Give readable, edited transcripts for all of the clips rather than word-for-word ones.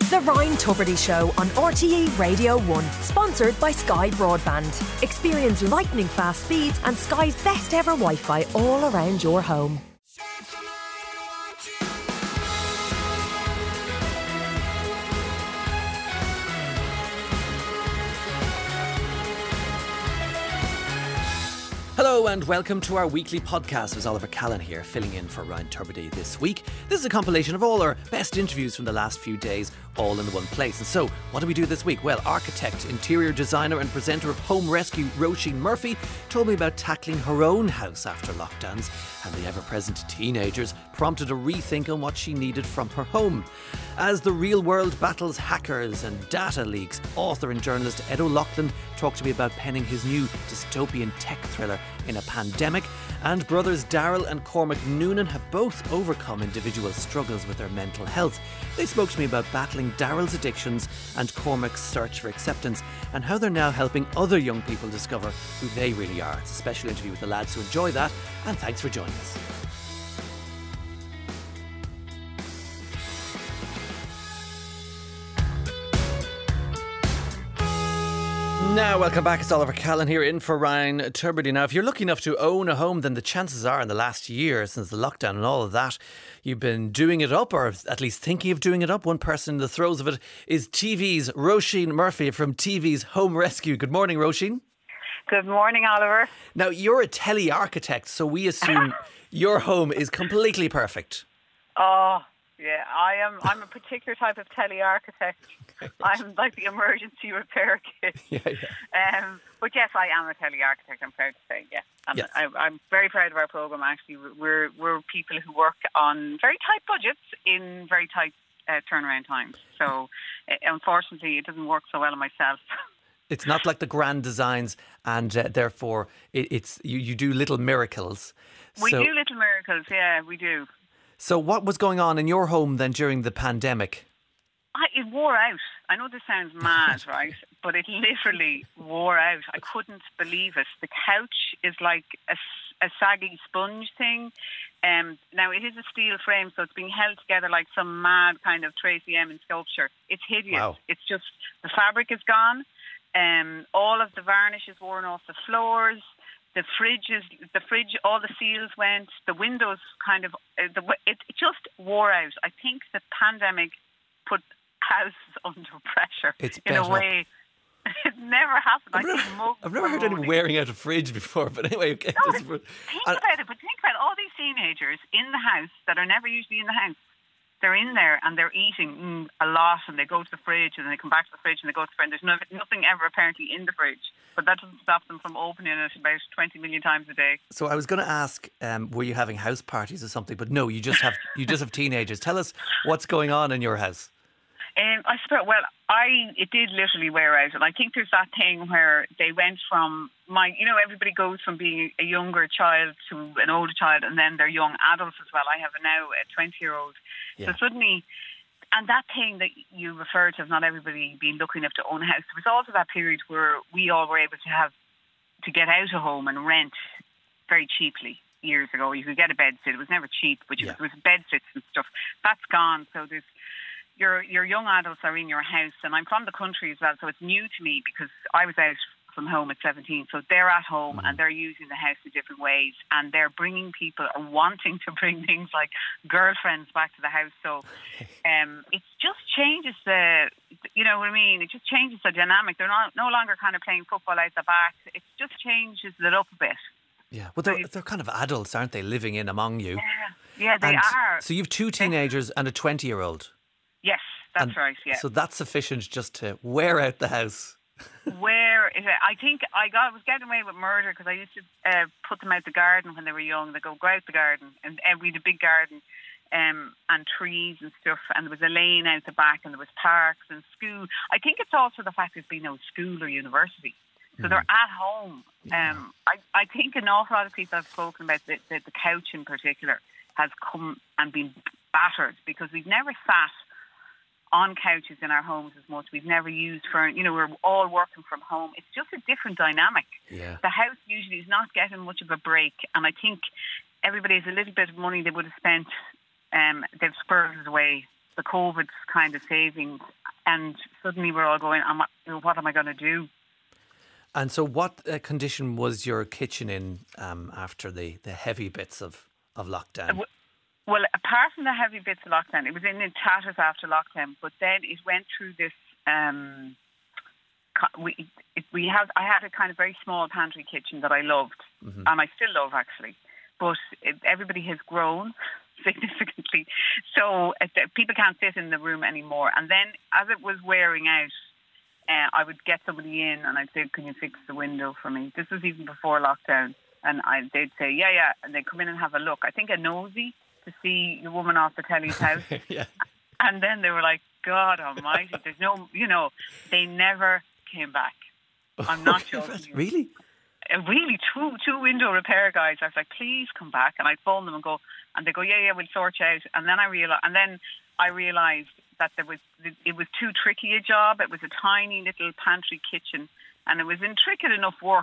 The Ryan Tubridy Show on RTE Radio 1, sponsored by Sky Broadband. Experience lightning fast speeds and Sky's best ever Wi-Fi all around your home. Hello and welcome to our weekly podcast. There's Oliver Callan here, filling in for Ryan Tubridy this week. This is a compilation of all our best interviews from the last few days, all in the one place. And so, what do we do this week? Well, architect, interior designer and presenter of Home Rescue, Roisin Murphy, told me about tackling her own house after lockdowns, and the ever-present teenagers prompted a rethink on what she needed from her home. As the real world battles hackers and data leaks, author and journalist Ed O'Loughlin talked to me about penning his new dystopian tech thriller in a pandemic. And brothers Daryl and Cormac Noonan have both overcome individual struggles with their mental health. They spoke to me about battling Daryl's addictions and Cormac's search for acceptance, and how they're now helping other young people discover who they really are. It's a special interview with the lads, so enjoy that, and thanks for joining us. Now, welcome back. It's Oliver Callan here in for Ryan Tubridy. Now, if you're lucky enough to own a home, then the chances are in the last year, since the lockdown and all of that, you've been doing it up, or at least thinking of doing it up. One person in the throes of it is TV's Roisin Murphy from TV's Home Rescue. Good morning, Roisin. Good morning, Oliver. Now, you're a tele-architect, so we assume your home is completely perfect. Oh, yeah, I'm a particular type of tele-architect. I'm like the emergency repair kit. But yes, I am a tele-architect, I'm proud to say, yeah. And yes. I'm very proud of our programme, actually. We're people who work on very tight budgets in very tight turnaround times. So, unfortunately, it doesn't work so well on myself. It's not like the grand designs, and therefore it's you do little miracles. We do little miracles, yeah, we do. So what was going on in your home then during the pandemic? It wore out. I know this sounds mad, right? But it literally wore out. I couldn't believe it. The couch is like a saggy sponge thing. Now, it is a steel frame, so it's being held together like some mad kind of Tracy Emin sculpture. It's hideous. Wow. It's just, the fabric is gone. All of the varnish is worn off the floors. The fridge, all the seals went. The windows kind of, it just wore out. I think the pandemic put houses under pressure in a way it never happened. I've never heard anyone wearing out a fridge before, but anyway. Okay. No, think about it, but think about all these teenagers in the house that are never usually in the house. They're in there and they're eating a lot, and they go to the fridge and they come back to the fridge and they go to the fridge. There's nothing ever apparently in the fridge, but that doesn't stop them from opening it about 20 million times a day. So I was going to ask, were you having house parties or something? But no, you just have teenagers. Tell us what's going on in your house. I suppose, it did literally wear out, and I think there's that thing where they went from everybody goes from being a younger child to an older child, and then they're young adults as well. I have now a 20-year-old. Yeah. So suddenly, and that thing that you refer to of not everybody being lucky enough to own a house, there was also that period where we all were able to get out of home and rent very cheaply. Years ago, you could get a bed sit. It was never cheap, but it was bed sits and stuff. That's gone. So there's your young adults are in your house, and I'm from the country as well, so it's new to me because I was out from home at 17. So they're at home and they're using the house in different ways, and they're bringing people and wanting to bring things like girlfriends back to the house. So it just changes you know what I mean? It just changes the dynamic. They're no longer kind of playing football out the back. It just changes it up a bit. Yeah, well, they're kind of adults, aren't they, living in among you? Yeah, they are. So you've two teenagers and a 20-year-old. Yes, that's right, yeah. So that's sufficient just to wear out the house. Where is it? I think I was getting away with murder because I used to put them out the garden when they were young. They go out the garden, and we had a big garden and trees and stuff, and there was a lane out the back, and there was parks and school. I think it's also the fact there's been no school or university. So they're at home. Yeah. I think an awful lot of people have spoken about the couch in particular has come and been battered because we've never sat on couches in our homes as much. We've never used we're all working from home. It's just a different dynamic. Yeah. The house usually is not getting much of a break, and I think everybody has a little bit of money they would have spent, they've spurred it away the COVID kind of savings, and suddenly we're all going, what am I going to do? And so what condition was your kitchen in after the heavy bits of lockdown? Well, apart from the heavy bits of lockdown, it was in tatters after lockdown, but then it went through this... I had a kind of very small pantry kitchen that I loved, and I still love, actually. But everybody has grown significantly, so people can't sit in the room anymore. And then, as it was wearing out, I would get somebody in and I'd say, can you fix the window for me? This was even before lockdown. And they'd say, yeah. And they'd come in and have a look. I think a nosy to see the woman off the telly's house. Yeah. And then they were like, God almighty, there's no, they never came back. I'm not joking. Really? Really, two window repair guys. I was like, please come back. And I'd phone them and they go, yeah, we'll sort you out. And then I realised that it was too tricky a job. It was a tiny little pantry kitchen, and it was intricate enough work,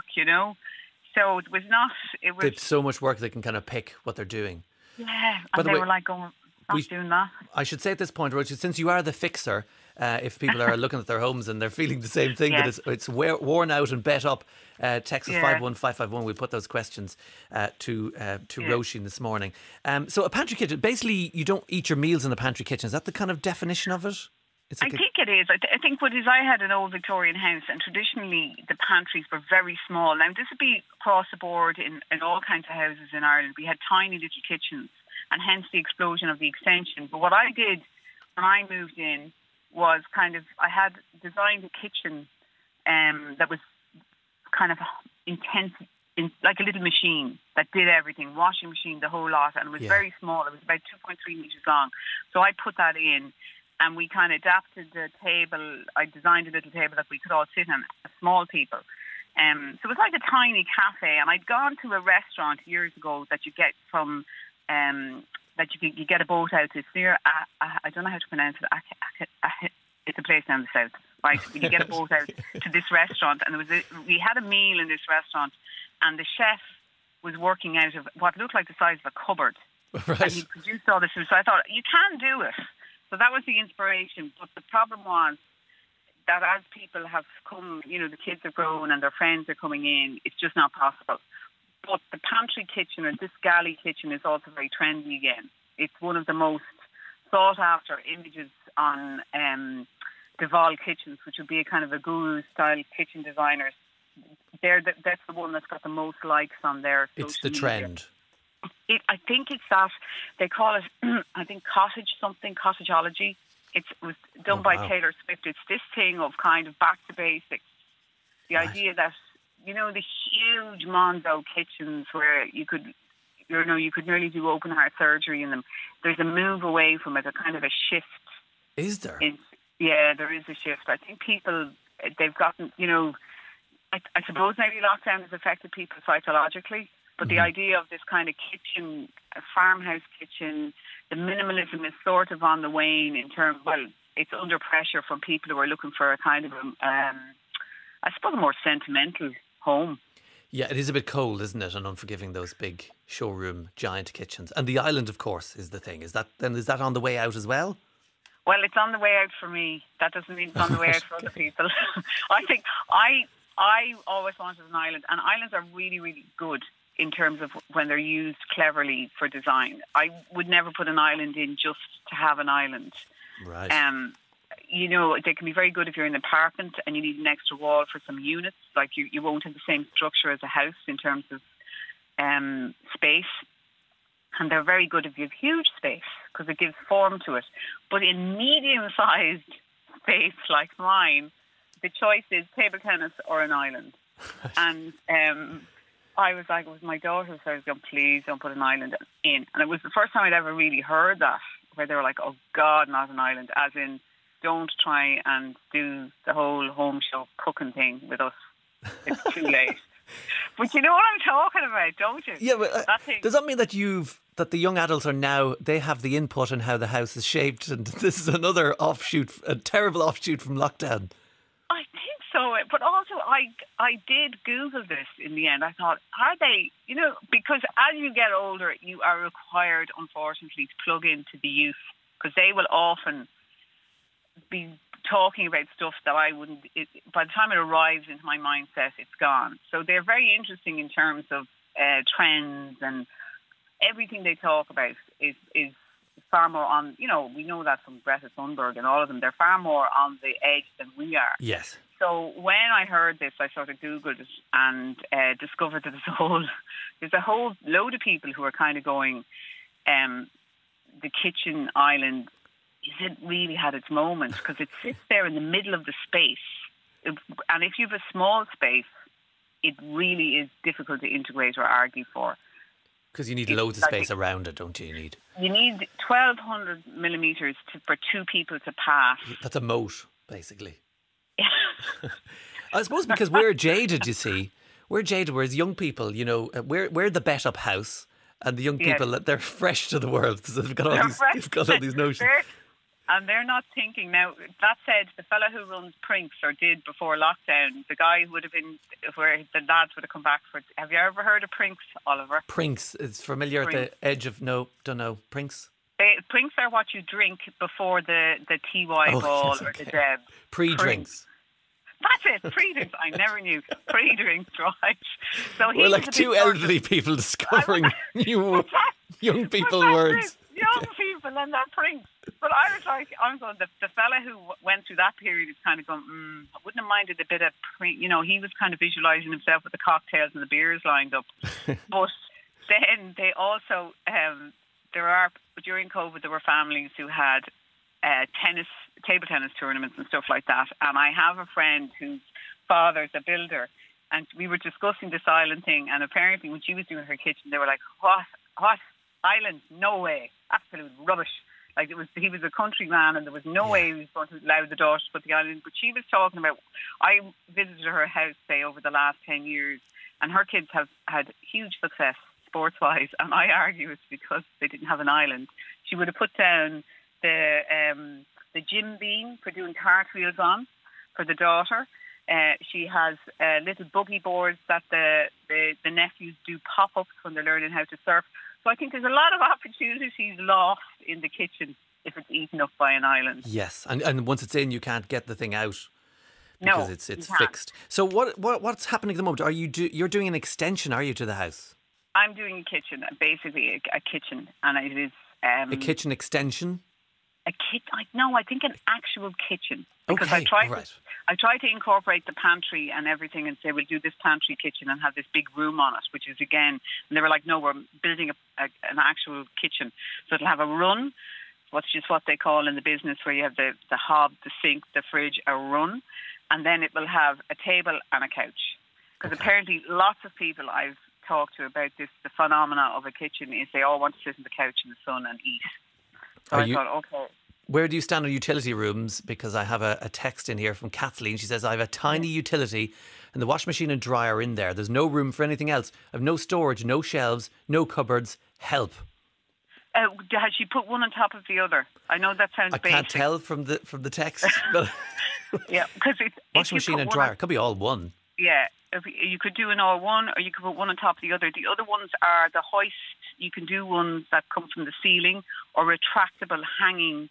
So it was not. It was. It's so much work they can kind of pick what they're doing. Yeah, and they were like, "Oh, not doing that." I should say at this point, Roisin, since you are the fixer, if people are looking at their homes and they're feeling the same thing, that it's worn out and bet up, text us 51551. We'll put those questions to Roisin this morning. So a pantry kitchen, basically you don't eat your meals in a pantry kitchen. Is that the kind of definition of it? I think it is. I think what is, I had an old Victorian house, and traditionally the pantries were very small. Now this would be across the board in all kinds of houses in Ireland. We had tiny little kitchens, and hence the explosion of the extension. But what I did when I moved in was I had designed a kitchen that was kind of intense, like a little machine that did everything, washing machine, the whole lot, and it was very small. It was about 2.3 metres long. So I put that in, and we kind of adapted the table. I designed a little table that we could all sit on, small people. So it was like a tiny cafe, and I'd gone to a restaurant years ago that you get from... that you get a boat out. It's near, I don't know how to pronounce it. It's a place down the south, right? You get a boat out to this restaurant, and we had a meal in this restaurant, and the chef was working out of what looked like the size of a cupboard. Right. And he produced all this food. So I thought, you can do it. So that was the inspiration. But the problem was that as people have come, the kids have grown and their friends are coming in, it's just not possible. But the pantry kitchen, or this galley kitchen, is also very trendy again. It's one of the most sought after images on Deval kitchens, which would be a kind of a guru-style kitchen designers. That's the one that's got the most likes on their social It's the media. trend. I think it's that, they call it, I think cottageology. It was done by Taylor Swift. It's this thing of kind of back to basics. The idea that, the huge Monzo kitchens where you could nearly do open heart surgery in them. There's a move away from it, a kind of a shift. Is there? Yeah, there is a shift. I think people, they've gotten, I suppose maybe lockdown has affected people psychologically, but the idea of this kind of kitchen, a farmhouse kitchen, the minimalism is sort of on the wane in terms, it's under pressure from people who are looking for a kind of, I suppose, a more sentimental home. Yeah, it is a bit cold, isn't it? And unforgiving, those big showroom giant kitchens. And the island, of course, is the thing. Is that on the way out as well? Well, it's on the way out for me. That doesn't mean it's on the way out for other people. I think I always wanted an island, and islands are really, really good in terms of when they're used cleverly for design. I would never put an island in just to have an island. Right. They can be very good if you're in an apartment and you need an extra wall for some units. Like you won't have the same structure as a house in terms of space. And they're very good if you have huge space because it gives form to it. But in medium-sized space like mine, the choice is table tennis or an island. And I was like, it was my daughter, so I was going, please don't put an island in. And it was the first time I'd ever really heard that, where they were like, oh God, not an island, as in, don't try and do the whole home show cooking thing with us. It's too late. But you know what I'm talking about, don't you? Yeah, but does that mean that the young adults they have the input in how the house is shaped, and this is another offshoot, a terrible offshoot from lockdown? I think so, but also I did Google this in the end. I thought, are they, because as you get older, you are required, unfortunately, to plug into the youth because they will often be talking about stuff that I wouldn't. By the time it arrives into my mindset, it's gone. So they're very interesting in terms of trends, and everything they talk about is far more on. We know that from Greta Thunberg and all of them. They're far more on the edge than we are. Yes. So when I heard this, I sort of Googled it and discovered that there's a whole load of people who are kind of going, the kitchen island, is it really had its moments? Because it sits there in the middle of the space. And if you have a small space, it really is difficult to integrate or argue for. Because you need loads of space around it, don't you? You need 1,200 millimetres for two people to pass. That's a moat, basically. I suppose because we're jaded, you see. We're jaded, whereas young people, we're the bet-up house, and the young people, they're fresh to the world. So they've got all these notions. And they're not thinking. Now, that said, the fella who runs Prinks, or did before lockdown, the guy who would have been, where the lads would have come back for, have you ever heard of Prinks, Oliver? Prinks, it's familiar at the edge of, no, don't know, Prinks? Prinks are what you drink before the TY ball or the Deb. Pre-drinks. That's it, pre-drinks. I never knew. Pre-drinks, right? So we're like two elderly people discovering new young people words. Young people and their Prinks. But I was like, the fella who went through that period is kind of going, I wouldn't have minded a bit of he was kind of visualising himself with the cocktails and the beers lined up. But then they also, during COVID, there were families who had table tennis tournaments and stuff like that. And I have a friend whose father's a builder, and we were discussing this island thing. And apparently, when she was doing her kitchen, they were like, "What island? No way! Absolute rubbish!" Like he was a country man, and there was no way he was going to allow the daughter to put the island. But she was talking about. I visited her house, say, over the last 10 years, and her kids have had huge success sports-wise. And I argue it's because they didn't have an island. She would have put down the gym beam for doing cartwheels on for the daughter. She has little buggy boards that the nephews do pop-ups when they're learning how to surf. So I think there's a lot of opportunities lost in the kitchen if it's eaten up by an island. Yes, and once it's in, you can't get the thing out because it's fixed. So what's happening at the moment? You're doing an extension, are you, to the house? I'm doing a kitchen, basically a kitchen, and it is a kitchen extension. I think an actual kitchen. Because okay, I tried to incorporate the pantry and everything and say, we'll do this pantry kitchen and have this big room on it, which is again, and they were like, no, we're building an actual kitchen. So it'll have a run, which is what they call in the business where you have the hob, the sink, the fridge, a run, and then it will have a table and a couch. Because apparently lots of people I've talked to about this, the phenomena of a kitchen is they all want to sit on the couch in the sun and eat. So I thought, okay. Where do you stand on utility rooms? Because I have a text in here from Kathleen. She says, I have a tiny utility and the washing machine and dryer in there. There's no room for anything else. I have no storage, no shelves, no cupboards. Help. Has she put one on top of the other? I know that sounds basic. I can't tell from the text. But yeah, because washing machine and dryer could be all one. Yeah, you could do an all one, or you could put one on top of the other. The other ones are the hoist. You can do ones that come from the ceiling, or retractable hanging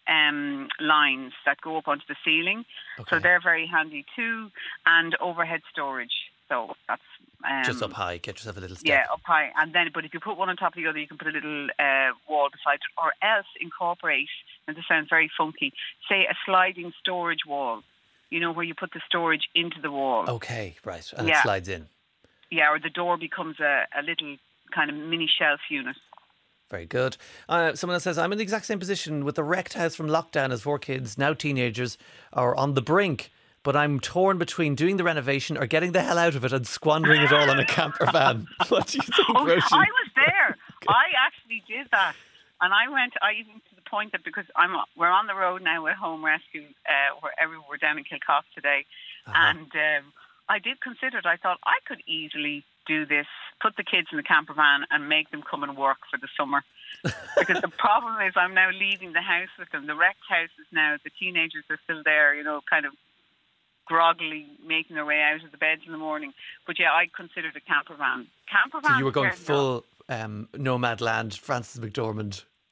lines that go up onto the ceiling. Okay. So they're very handy too, and overhead storage. So that's just up high. Get yourself a little step. Yeah, up high, and then but if you put one on top of the other, you can put a little wall beside it, or else incorporate. And this sounds very funky. Say a sliding storage wall. You know, where you put the storage into the wall. Okay, right, and it slides in. Yeah, or the door becomes a little kind of mini shelf unit. Very good. Someone else says, I'm in the exact same position with the wrecked house from lockdown as 4 kids, now teenagers, are on the brink. But I'm torn between doing the renovation or getting the hell out of it and squandering it all on a camper van. What do you think, Roisin? I was there. I actually did that. And I even to the point that because we're on the road now with Home Rescue, we're down in Kilcock today. And I did consider it. I thought I could easily do this, put the kids in the camper van and make them come and work for the summer. Because the problem is I'm now leaving the house with them. The wrecked house is now, the teenagers are still there, kind of groggily making their way out of the beds in the morning. But yeah, I considered a camper van. So you were going full Nomad Land, Frances McDormand.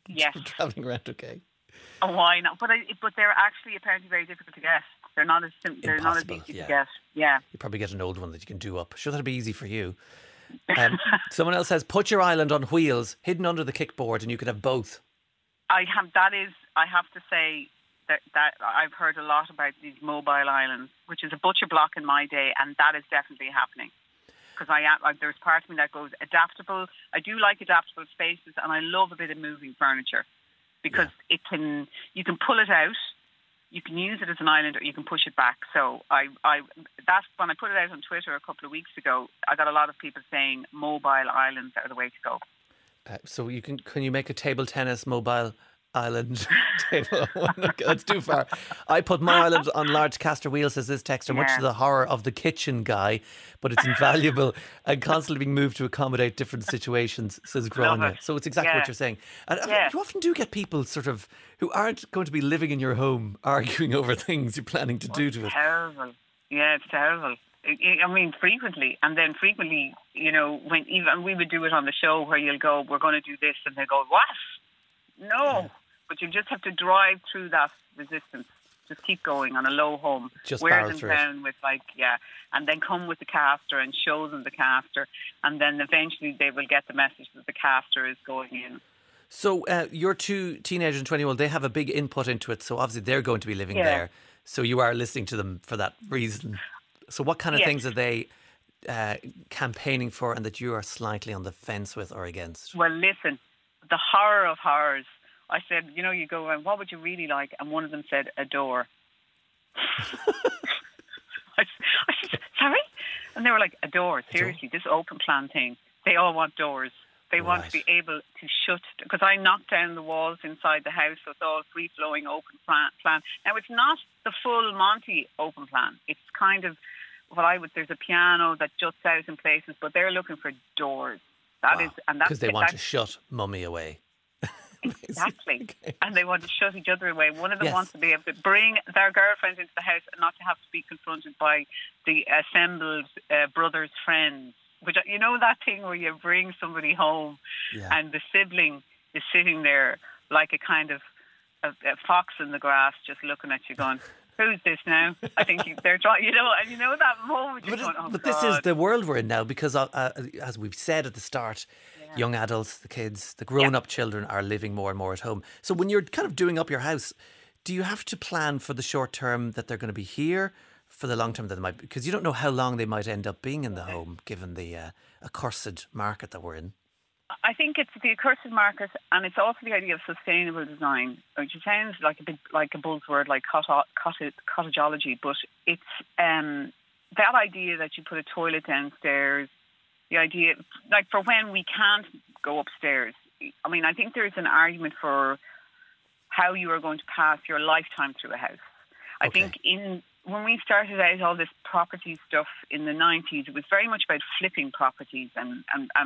Yes. Travelling around, okay. Oh, why not? But they're actually apparently very difficult to get. They're not as they're not as easy to get. Yeah. You probably get an old one that you can do up. Sure, that'd be easy for you. Someone else says, put your island on wheels, hidden under the kickboard, and you could have both. I have to say that I've heard a lot about these mobile islands, which is a butcher block in my day, and that is definitely happening. Because there's part of me that goes adaptable. I do like adaptable spaces, and I love a bit of moving furniture because you can pull it out, you can use it as an island, or you can push it back. So that's when I put it out on Twitter a couple of weeks ago. I got a lot of people saying mobile islands are the way to go. So can you make a table tennis mobile island table? That's too far. I put my island on large caster wheels, says this texter, much to the horror of the kitchen guy, but it's invaluable and constantly being moved to accommodate different situations, says Grania. So it's exactly what you're saying. And you often do get people sort of who aren't going to be living in your home arguing over things you're planning to do to it. Terrible. Yeah, it's terrible. I mean, frequently, when even we would do it on the show where you'll go, we're going to do this, and they go, what? No. But you just have to drive through that resistance. Just keep going on a low hum. Just wear them down with and then come with the caster and show them the caster, and then eventually they will get the message that the caster is going in. So your two teenagers and 20-year-old, they have a big input into it, so obviously they're going to be living there. So you are listening to them for that reason. So what kind of things are they campaigning for and that you are slightly on the fence with or against? Well, listen, the horror of horrors. I said, you go, what would you really like? And one of them said, a door. I said, sorry? And they were like, a door? Seriously, this open plan thing. They all want doors. They want to be able to shut, because I knocked down the walls inside the house, so it's all free-flowing open plan. Now, it's not the full Monty open plan. It's kind of there's a piano that juts out in places, but they're looking for doors. Because they want to shut mummy away. Exactly. Okay. And they want to shut each other away. One of them wants to be able to bring their girlfriends into the house and not to have to be confronted by the assembled brothers' friends. Which, that thing where you bring somebody home and the sibling is sitting there like a kind of a fox in the grass just looking at you going, who's this now? I think they're trying, and that moment. But this is the world we're in now because, as we've said at the start, young adults, the kids, the grown-up children are living more and more at home. So when you're kind of doing up your house, do you have to plan for the short term that they're going to be here, for the long term that they might, because you don't know how long they might end up being in the home, given the accursed market that we're in? I think it's the accursed market, and it's also the idea of sustainable design, which sounds like a bit like a buzzword, like cottageology, but it's that idea that you put a toilet downstairs, the idea, like for when we can't go upstairs. I mean, I think there's an argument for how you are going to pass your lifetime through a house. I think when we started out all this property stuff in the 90s, it was very much about flipping properties and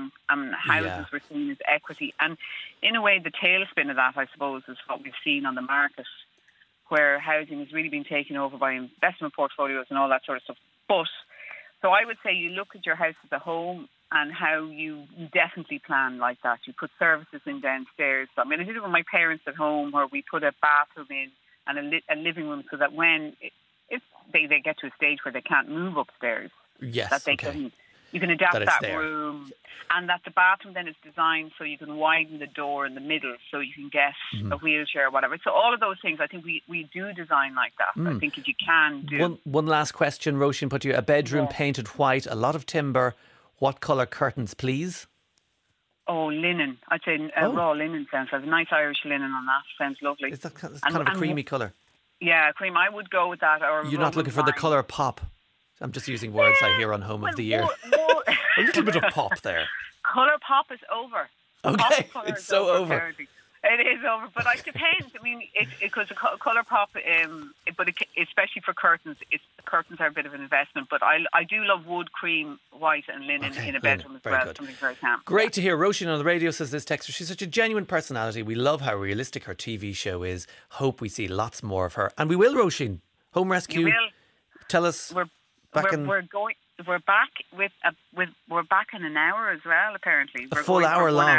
houses were seen as equity. And in a way, the tailspin of that, I suppose, is what we've seen on the market, where housing has really been taken over by investment portfolios and all that sort of stuff. But so I would say you look at your house as a home and how you definitely plan like that. You put services in downstairs. I mean, I did it with my parents at home, where we put a bathroom in and a living room, so that when if they get to a stage where they can't move upstairs, that they can, you can adapt that room, and that the bathroom then is designed so you can widen the door in the middle so you can get a wheelchair or whatever. So all of those things, I think we do design like that. I think if you can do. One last question, Roisin put to you. A bedroom painted white, a lot of timber. What colour curtains, please? Oh, linen. I'd say raw linen sounds like a nice Irish linen on that. Sounds lovely. It's kind of a creamy colour. Yeah, cream. I would go with that. Or you're not looking for the colour pop? I'm just using words I hear on Home of the Year. A little bit of pop there. Colour pop is over. Okay, it's so over. Apparently. It is over, but it depends. I mean, because colour pop, especially for curtains, curtains are a bit of an investment. But I do love wood, cream, white, and linen in a bedroom as well. Something very camp. Great to hear. Roisin on the radio, says this texter. She's such a genuine personality. We love how realistic her TV show is. Hope we see lots more of her, and we will. Roisin, Home Rescue. You will. Tell us. We're back in in an hour as well. Apparently, a full hour long.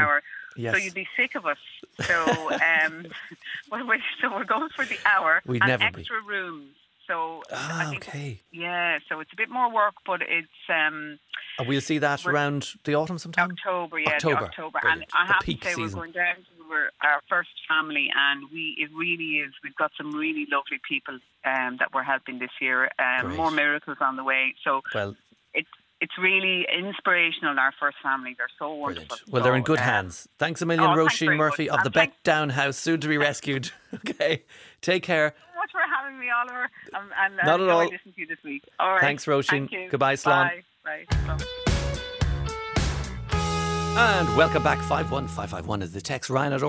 Yes. So you'd be sick of us. So, so we're going for the hour We'd and never extra rooms. So I think, okay. yeah, so it's a bit more work, but it's And we'll see that around the autumn sometime? October, yeah, October. October. Brilliant. And I The have to peak say season. we're going down to our first family, and it really is. We've got some really lovely people that we're helping this year. Great. More miracles on the way. So Well, it's really inspirational. Our first family, they're so wonderful. brilliant. Well, they're in good So, hands. Thanks a million, thanks Roisin very Murphy much. of the And thanks- Beckdown House, soon to be rescued. Okay, take care. so much for having me, Oliver. And Not at all. listening to you this week. All right. Thanks, Roisin. Thank you. Goodbye, Slán. Bye. Bye. And welcome back. 51551 is the text.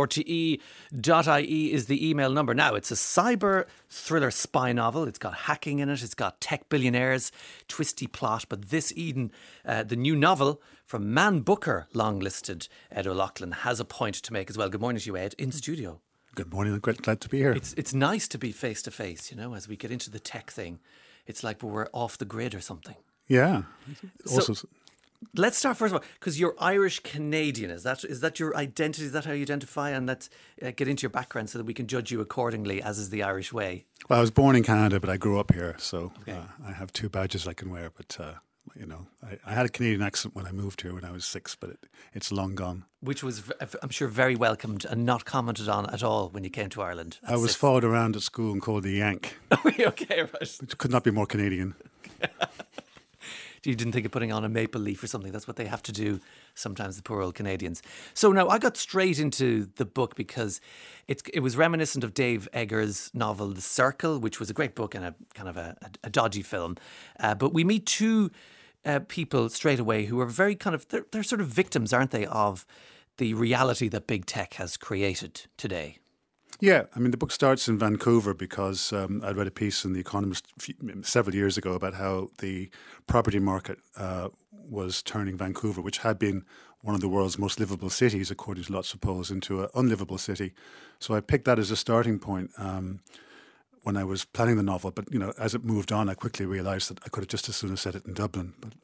Ryan@rte.ie is the email number. Now, it's a cyber thriller spy novel. It's got hacking in it. It's got tech billionaires, twisty plot. But this Eden, the new novel from Man Booker, long-listed Ed O'Loughlin, has a point to make as well. Good morning to you, Ed, in studio. Good morning. I'm glad to be here. It's nice to be face to face, you know, as we get into the tech thing. It's like we're off the grid or something. Yeah. So- Also, Let's start first of all, because you're Irish Canadian. Is that your identity? Is that how you identify? And let's get into your background so that we can judge you accordingly, as is the Irish way. well, I was born in Canada, but I grew up here, so Okay. I have two badges I can wear. But I had a Canadian accent when I moved here when I was 6, but it's long gone. Which was, I'm sure, very welcomed and not commented on at all when you came to Ireland. I was followed around at school and called the Yank, Okay, right. which could not be more Canadian. You didn't think of putting on a maple leaf or something. That's what they have to do sometimes, the poor old Canadians. So now I got straight into the book because it was reminiscent of Dave Eggers' novel The Circle, which was a great book and a kind of a dodgy film. But we meet two people straight away who are very kind of, they're sort of victims, aren't they, of the reality that big tech has created today. Yeah, I mean, the book starts in Vancouver because I'd read a piece in The Economist several years ago about how the property market was turning Vancouver, which had been one of the world's most livable cities, according to lots of polls, into an unlivable city. So I picked that as a starting point when I was planning the novel. But, as it moved on, I quickly realised that I could have just as soon have set it in Dublin. But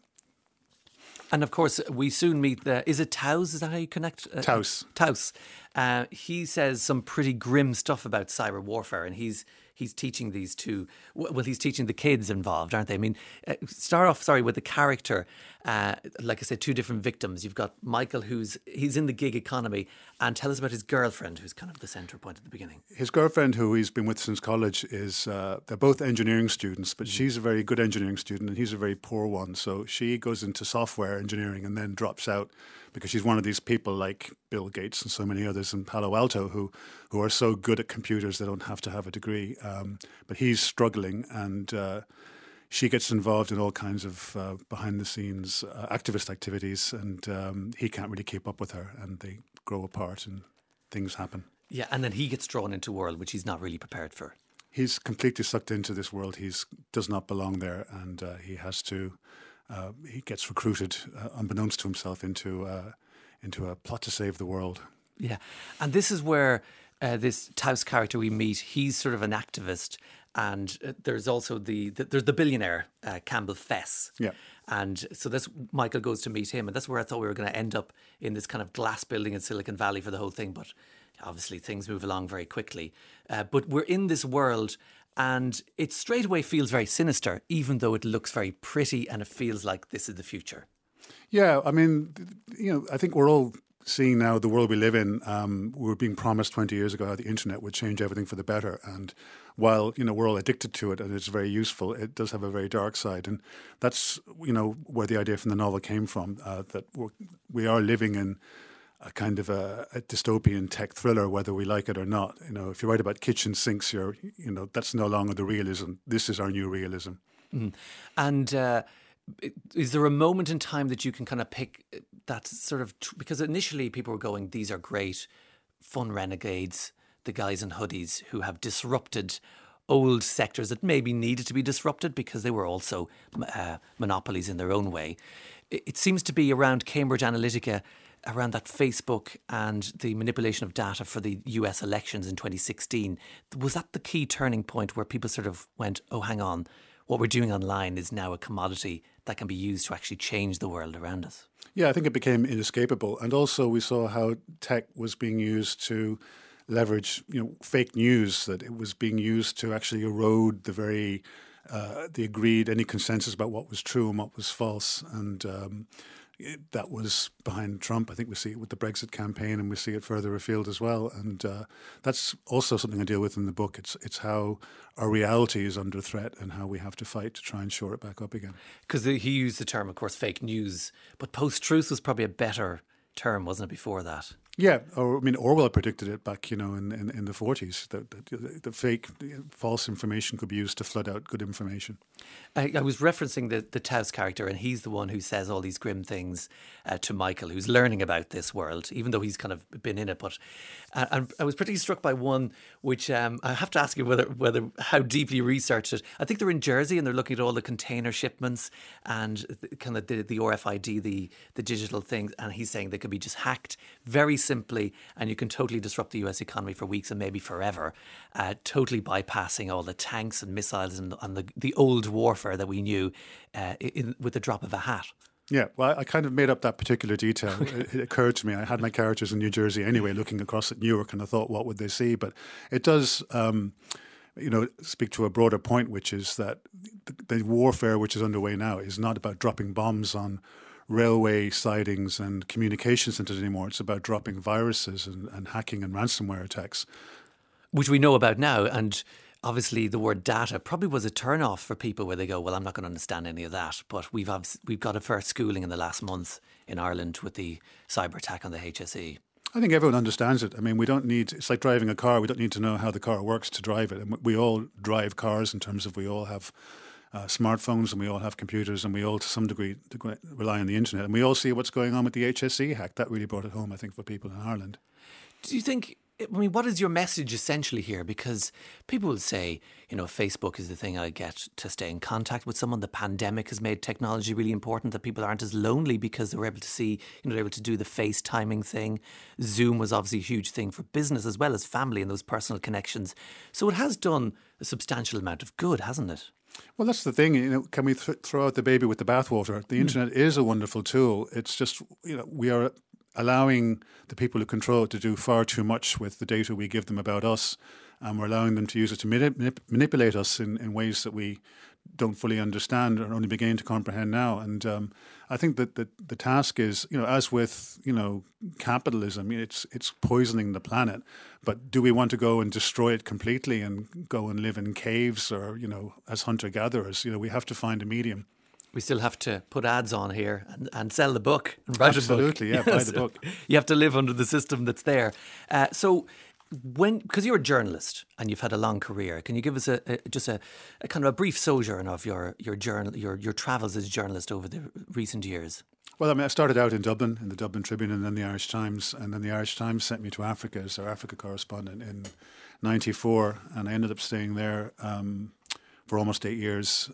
And of course, we soon meet is it Taus? Is that how you connect? Taus. Taus. He says some pretty grim stuff about cyber warfare, and he's teaching these two. Well, he's teaching the kids involved, aren't they? I mean, start off, with the character. Like I said, two different victims. You've got Michael, he's in the gig economy, and tell us about his girlfriend, who's kind of the centre point at the beginning. His girlfriend, who he's been with since college, is they're both engineering students, but she's a very good engineering student and he's a very poor one. So she goes into software engineering and then drops out because she's one of these people like Bill Gates and so many others in Palo Alto who are so good at computers they don't have to have a degree. But he's struggling, and she gets involved in all kinds of behind-the-scenes activist activities, and he can't really keep up with her, and they grow apart and things happen. Yeah, and then he gets drawn into a world which he's not really prepared for. He's completely sucked into this world. He does not belong there, and he has to. He gets recruited, unbeknownst to himself, into a plot to save the world. Yeah, and this is where this Taus character we meet, he's sort of an activist, and there's also there's the billionaire Campbell Fess. Yeah. And so Michael goes to meet him, and that's where I thought we were going to end up, in this kind of glass building in Silicon Valley for the whole thing. But obviously things move along very quickly. But we're in this world, and it straight away feels very sinister, even though it looks very pretty and it feels like this is the future. Yeah, I mean, I think we're all seeing now the world we live in. We were being promised 20 years ago how the internet would change everything for the better. And while, we're all addicted to it and it's very useful, it does have a very dark side. And that's, where the idea from the novel came from, that we are living in a kind of a dystopian tech thriller, whether we like it or not. If you write about kitchen sinks, that's no longer the realism. This is our new realism. Mm. And is there a moment in time that you can kind of pick that sort of... because initially people were going, these are great, fun renegades, the guys in hoodies who have disrupted old sectors that maybe needed to be disrupted because they were also monopolies in their own way. It seems to be around Cambridge Analytica, around that Facebook and the manipulation of data for the US elections in 2016. Was that the key turning point where people sort of went, oh, hang on, what we're doing online is now a commodity that can be used to actually change the world around us. Yeah, I think it became inescapable. And also we saw how tech was being used to leverage, fake news, that it was being used to actually erode the agreed, any consensus about what was true and what was false. And that was behind Trump. I think we see it with the Brexit campaign, and we see it further afield as well. And that's also something I deal with in the book. It's how our reality is under threat and how we have to fight to try and shore it back up again. Because he used the term, of course, fake news, but post-truth was probably a better term, wasn't it, before that? Yeah, Orwell predicted it back, in the 40s, that the fake, false information could be used to flood out good information. I was referencing the Taos character, and he's the one who says all these grim things to Michael, who's learning about this world, even though he's kind of been in it. But and I was particularly struck by one, which I have to ask you whether how deeply you researched it. I think they're in Jersey, and they're looking at all the container shipments and kind of the RFID, the digital things, and he's saying they could be just hacked very simply, and you can totally disrupt the US economy for weeks and maybe forever, totally bypassing all the tanks and missiles and the old warfare that we knew with the drop of a hat. Yeah, well, I kind of made up that particular detail. It occurred to me. I had my characters in New Jersey anyway, looking across at Newark, and I thought, what would they see? But it does, speak to a broader point, which is that the warfare which is underway now is not about dropping bombs on railway sidings and communication centres anymore. It's about dropping viruses and hacking and ransomware attacks. Which we know about now, and obviously the word data probably was a turn-off for people where they go, well, I'm not going to understand any of that. But we've got a fair schooling in the last month in Ireland with the cyber attack on the HSE. I think everyone understands it. I mean, it's like driving a car. We don't need to know how the car works to drive it. And we all drive cars in terms of we all have smartphones, and we all have computers, and we all to some degree rely on the internet. And we all see what's going on with the HSE hack. That really brought it home, I think, for people in Ireland. Do you think, what is your message essentially here? Because people will say, Facebook is the thing I get to stay in contact with someone. The pandemic has made technology really important, that people aren't as lonely because they were able to see, they're able to do the FaceTiming thing. Zoom was obviously a huge thing for business as well as family and those personal connections. So it has done a substantial amount of good, hasn't it? Well, that's the thing. Can we throw out the baby with the bathwater? The internet is a wonderful tool. It's just, we are allowing the people who control it to do far too much with the data we give them about us, and we're allowing them to use it to manipulate us in ways that we don't fully understand or only begin to comprehend now. And I think that the task is, as with, capitalism, it's poisoning the planet. But do we want to go and destroy it completely and go and live in caves or, as hunter-gatherers? We have to find a medium. We still have to put ads on here and sell the book and write Absolutely, a book. Yeah, buy the book. You have to live under the system that's there. So because you're a journalist and you've had a long career, can you give us a kind of a brief sojourn of your travels as a journalist over the recent years? Well, I started out in Dublin, in the Dublin Tribune, and then the Irish Times. And then the Irish Times sent me to Africa as their Africa correspondent in 1994. And I ended up staying there for almost 8 years.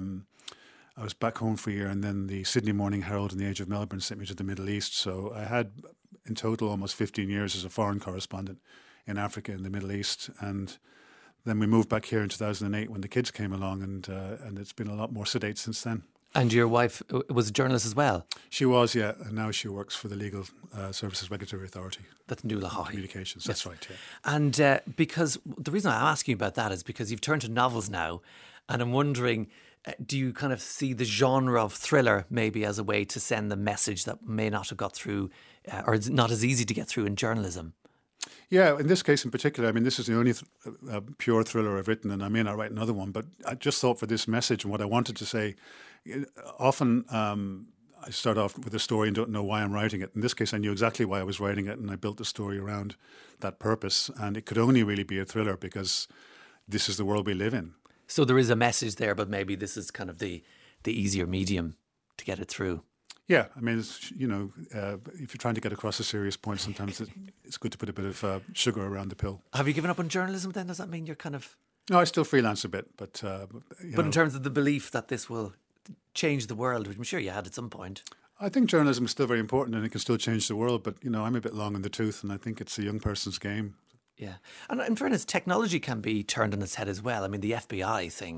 I was back home for a year, and then the Sydney Morning Herald and the Age of Melbourne sent me to the Middle East. So I had, in total, almost 15 years as a foreign correspondent in Africa and the Middle East. And then we moved back here in 2008 when the kids came along, and it's been a lot more sedate since then. And your wife was a journalist as well? She was, yeah. And now she works for the Legal Services Regulatory Authority. That's Nuala Haughey. Communications, that's right, yeah. And because the reason I'm asking you about that is because you've turned to novels now, and I'm wondering, do you kind of see the genre of thriller maybe as a way to send the message that may not have got through or is not as easy to get through in journalism? Yeah, in this case in particular, this is the only pure thriller I've written, and I may not write another one, but I just thought for this message and what I wanted to say, often I start off with a story and don't know why I'm writing it. In this case, I knew exactly why I was writing it, and I built the story around that purpose, and it could only really be a thriller because this is the world we live in. So there is a message there, but maybe this is kind of the easier medium to get it through. Yeah, it's, if you're trying to get across a serious point, sometimes it's good to put a bit of sugar around the pill. Have you given up on journalism then? Does that mean you're kind of... No, I still freelance a bit, but... But in terms of the belief that this will change the world, which I'm sure you had at some point. I think journalism is still very important and it can still change the world, but, I'm a bit long in the tooth and I think it's a young person's game. Yeah. And in fairness, technology can be turned on its head as well. The FBI thing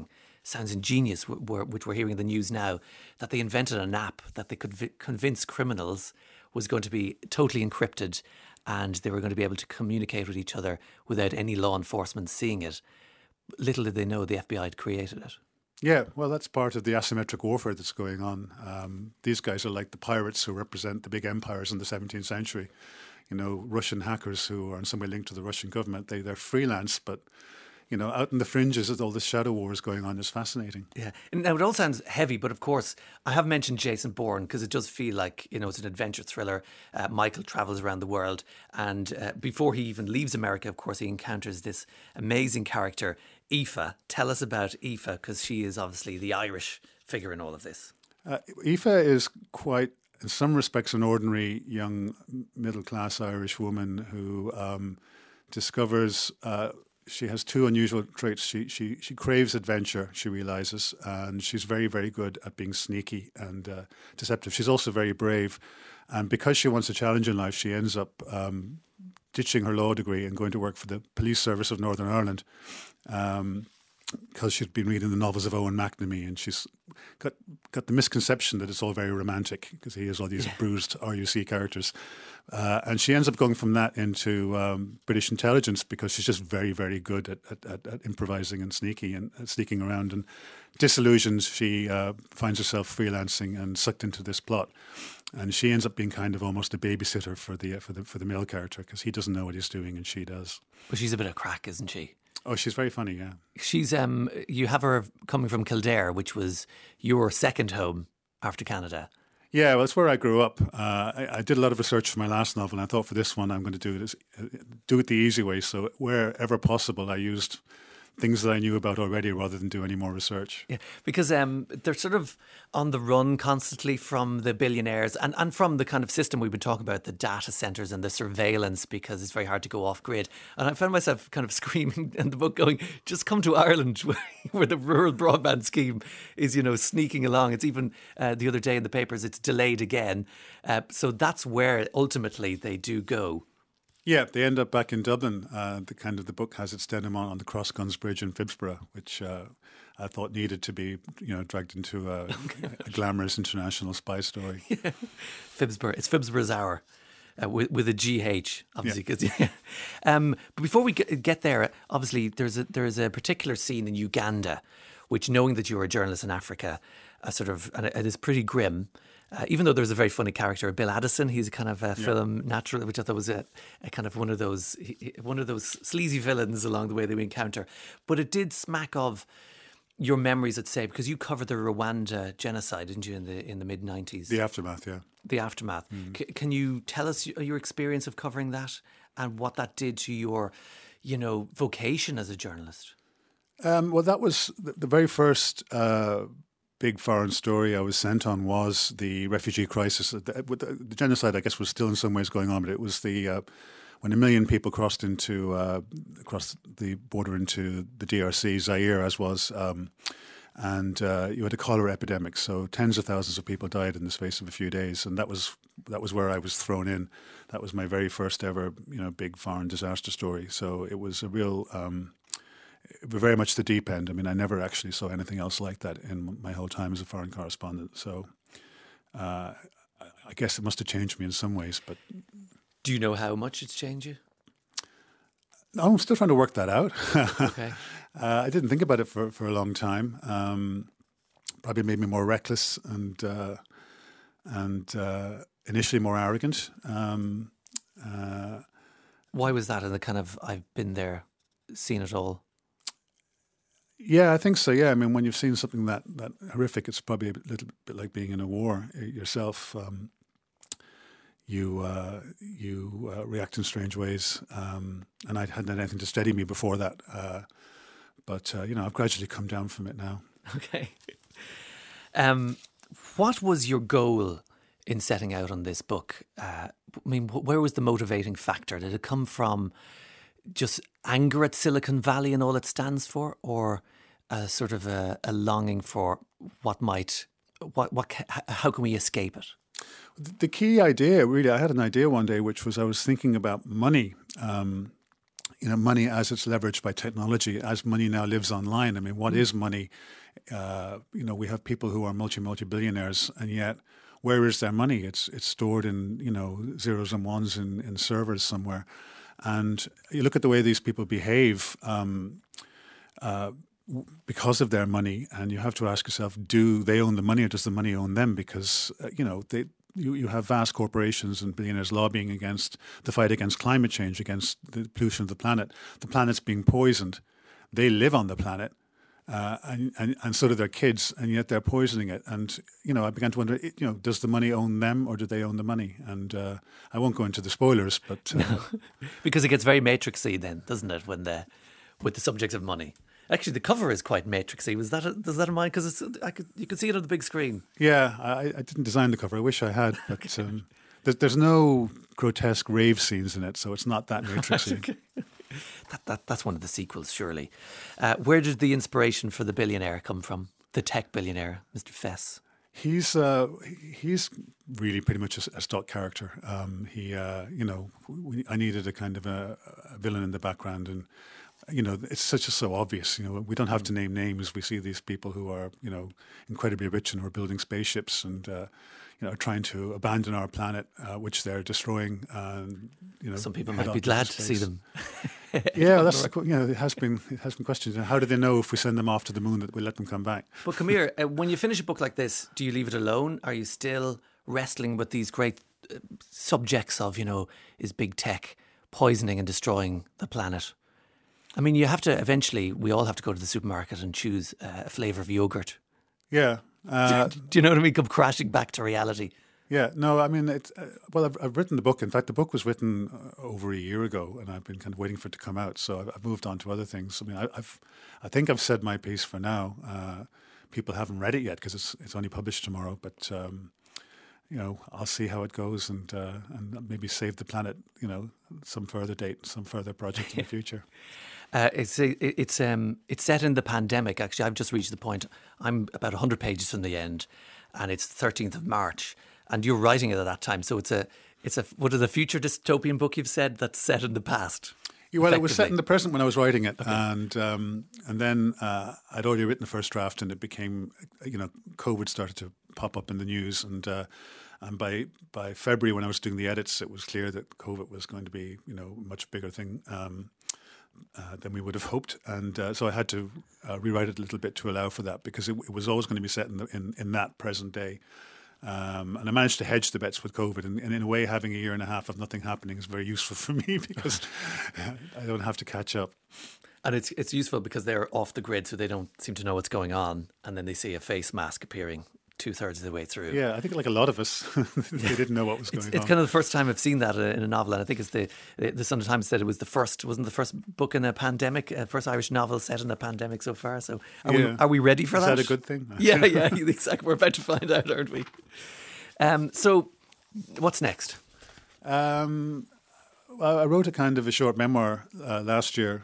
sounds ingenious, which we're hearing in the news now, that they invented an app that they could convince criminals was going to be totally encrypted and they were going to be able to communicate with each other without any law enforcement seeing it. Little did they know the FBI had created it. Yeah, well, that's part of the asymmetric warfare that's going on. These guys are like the pirates who represent the big empires in the 17th century. You know, Russian hackers who are in some way linked to the Russian government. They're freelance, but, you know, out in the fringes as all this shadow war is going on is fascinating. Yeah. Now, it all sounds heavy, but of course, I have mentioned Jason Bourne because it does feel like, you know, it's an adventure thriller. Michael travels around the world and before he even leaves America, of course, he encounters this amazing character, Aoife. Tell us about Aoife because she is obviously the Irish figure in all of this. Aoife is quite, in some respects, an ordinary young middle-class Irish woman who discovers she has two unusual traits. She craves adventure, she realises, and she's very, very good at being sneaky and deceptive. She's also very brave. And because she wants a challenge in life, she ends up ditching her law degree and going to work for the police service of Northern Ireland because she'd been reading the novels of Owen McNamee, and she's got the misconception that it's all very romantic because he has all these bruised RUC characters. And she ends up going from that into British intelligence because she's just very, very good at improvising and sneaking around. And disillusioned, she finds herself freelancing and sucked into this plot. And she ends up being kind of almost a babysitter for the male character because he doesn't know what he's doing and she does. But she's a bit of crack, isn't she? Oh, she's very funny, yeah. She's you have her coming from Kildare, which was your second home after Canada. Yeah, well, it's where I grew up. I did a lot of research for my last novel, and I thought for this one I'm going to do it the easy way. So wherever possible, I used things that I knew about already rather than do any more research. Yeah, because they're sort of on the run constantly from the billionaires and from the kind of system we've been talking about, the data centres and the surveillance, because it's very hard to go off grid. And I found myself kind of screaming in the book going, just come to Ireland where the rural broadband scheme is, you know, sneaking along. It's even the other day in the papers, it's delayed again. So that's where ultimately they do go. Yeah, they end up back in Dublin. The book has its denouement on the Crossguns Bridge in Phibsborough, which I thought needed to be, you know, dragged into a glamorous international spy story. Yeah. Phibsborough, it's Phibsborough's Hour with a GH, obviously. Yeah. But before we get there, obviously there's a particular scene in Uganda, which, knowing that you're a journalist in Africa, and it is pretty grim. Even though there's a very funny character, Bill Addison, he's a kind of film natural, which I thought was a kind of one of those sleazy villains along the way that we encounter. But it did smack of your memories, I'd say, because you covered the Rwanda genocide, didn't you, in the mid-90s? The aftermath, yeah. The aftermath. Can you tell us your experience of covering that and what that did to your, you know, vocation as a journalist? Well, that was the very first big foreign story I was sent on was the refugee crisis. The genocide, I guess, was still in some ways going on, but it was when 1 million people crossed across the border into the DRC, Zaire, as was, and you had a cholera epidemic. So tens of thousands of people died in the space of a few days, and that was where I was thrown in. That was my very first ever, you know, big foreign disaster story. So it was a real. Very much the deep end. I mean, I never actually saw anything else like that in my whole time as a foreign correspondent. So I guess it must have changed me in some ways. But do you know how much it's changed you? No, I'm still trying to work that out. Okay. I didn't think about it for a long time. Probably made me more reckless and initially more arrogant. Why was that in the kind of, I've been there, seen it all? Yeah, I think so. Yeah, I mean, when you've seen something that horrific, it's probably a little bit like being in a war yourself. You react in strange ways, and I hadn't had anything to steady me before that. But you know, I've gradually come down from it now. Okay. What was your goal in setting out on this book? I mean, where was the motivating factor? Did it come from just anger at Silicon Valley and all it stands for, or a sort of a longing for how can we escape it? The key idea, really, I had an idea one day, which was I was thinking about money, money as it's leveraged by technology, as money now lives online. I mean, what is money we have people who are multi-billionaires, and yet where is their money? It's stored in, zeros and ones in servers somewhere. And you look at the way these people behave because of their money, and you have to ask yourself, do they own the money or does the money own them? Because, you have vast corporations and billionaires lobbying against the fight against climate change, against the pollution of the planet. The planet's being poisoned. They live on the planet. And so do their kids, and yet they're poisoning it. And, I began to wonder, does the money own them or do they own the money? And I won't go into the spoilers, but... No. Because it gets very matrixy then, doesn't it, with the subjects of money? Actually, the cover is quite matrixy. Was that in mind? Because you could see it on the big screen. Yeah, I didn't design the cover. I wish I had, but there's no grotesque rave scenes in it, so it's not that matrixy. Okay. That's one of the sequels, surely. Where did the inspiration for the billionaire come from? The tech billionaire, Mr. Fess. He's really pretty much a stock character. I needed a kind of a villain in the background, and it's so obvious. We don't have to name names. We see these people who are incredibly rich and who are building spaceships and trying to abandon our planet, which they're destroying. Some people might be glad to see them. Yeah, it has been questioned. How do they know if we send them off to the moon that we let them come back? But come here, when you finish a book like this, do you leave it alone? Are you still wrestling with these great subjects of is big tech poisoning and destroying the planet? I mean, you have to eventually. We all have to go to the supermarket and choose a flavour of yogurt. Yeah. Do you know what I mean? Come crashing back to reality. Yeah, no, I mean, I've written the book. In fact, the book was written over a year ago, and I've been kind of waiting for it to come out. So I've moved on to other things. I mean, I think I've said my piece for now. People haven't read it yet because it's only published tomorrow. But I'll see how it goes, and maybe save the planet. Some further date, some further project in the future. It's set in the pandemic. Actually, I've just reached the point. I'm about 100 pages from the end, and it's 13th of March. And you're writing it at that time, so it's a what is a future dystopian book you've said that's set in the past? Well, it was set in the present when I was writing it, okay. and then I'd already written the first draft, and it became COVID started to pop up in the news, and by February when I was doing the edits, it was clear that COVID was going to be a much bigger thing than we would have hoped, and so I had to rewrite it a little bit to allow for that, because it was always going to be set in that present day. And I managed to hedge the bets with COVID, and in a way having a year and a half of nothing happening is very useful for me because I don't have to catch up. And it's useful because they're off the grid, so they don't seem to know what's going on, and then they see a face mask appearing 2/3 of the way through. Yeah, I think like a lot of us, they didn't know what was going on. It's kind of the first time I've seen that in a novel, and I think it's the Sunday Times said it was wasn't the first book in a pandemic, first Irish novel set in a pandemic so far. So are we ready for that? Is that a good thing? Yeah, exactly. We're about to find out, aren't we? So what's next? Well, I wrote a kind of a short memoir last year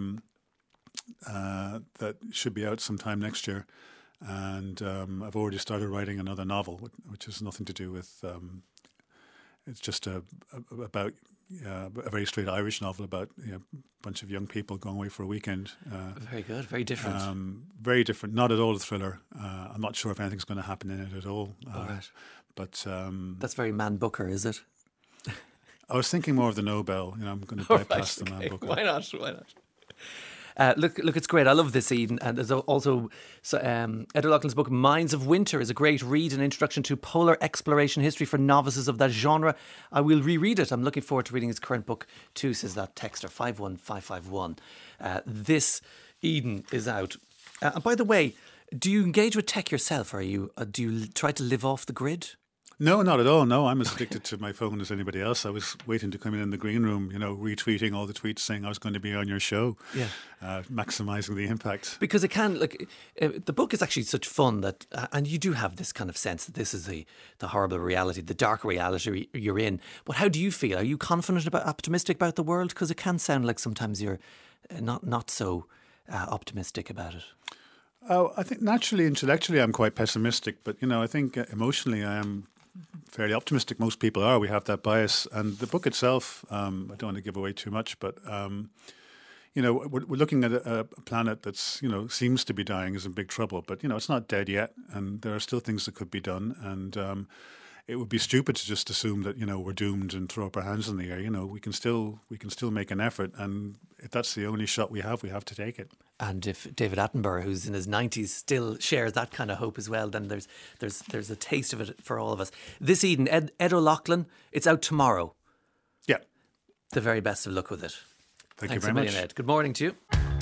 that should be out sometime next year. And I've already started writing another novel, which has nothing to do with. It's just about a very straight Irish novel about a bunch of young people going away for a weekend. Very good, very different. Very different, not at all a thriller. I'm not sure if anything's going to happen in it at all. Right. But that's very Man Booker, is it? I was thinking more of the Nobel. I'm going to bypass the Man Booker. Why not? Look, it's great. I love this, Eden. And there's also Ed O'Loughlin's book, Minds of Winter, is a great read, an introduction to polar exploration history for novices of that genre. I will reread it. I'm looking forward to reading his current book too, says that texter, 51551. This, Eden, is out. And by the way, do you engage with tech yourself, or do you try to live off the grid? No, not at all. No, I'm as addicted to my phone as anybody else. I was waiting to come in the green room, retweeting all the tweets saying I was going to be on your show, maximising the impact. Because it can, the book is actually such fun that, and you do have this kind of sense that this is the horrible reality, the dark reality you're in. But how do you feel? Are you optimistic about the world? Because it can sound like sometimes you're not so optimistic about it. I think naturally, intellectually, I'm quite pessimistic. But, I think emotionally I am fairly optimistic. Most people are. We have that bias. And the book itself, I don't want to give away too much, but, we're looking at a planet that's, seems to be dying, is in big trouble, but, it's not dead yet. And there are still things that could be done. And it would be stupid to just assume that, we're doomed and throw up our hands in the air. We can still make an effort. And if that's the only shot we have to take it. And if David Attenborough, who's in his 90s, still shares that kind of hope as well, then there's a taste of it for all of us. This Eden, Ed O'Loughlin, it's out tomorrow. Yeah. The very best of luck with it. Thanks you very a million, much. Ed. Good morning to you.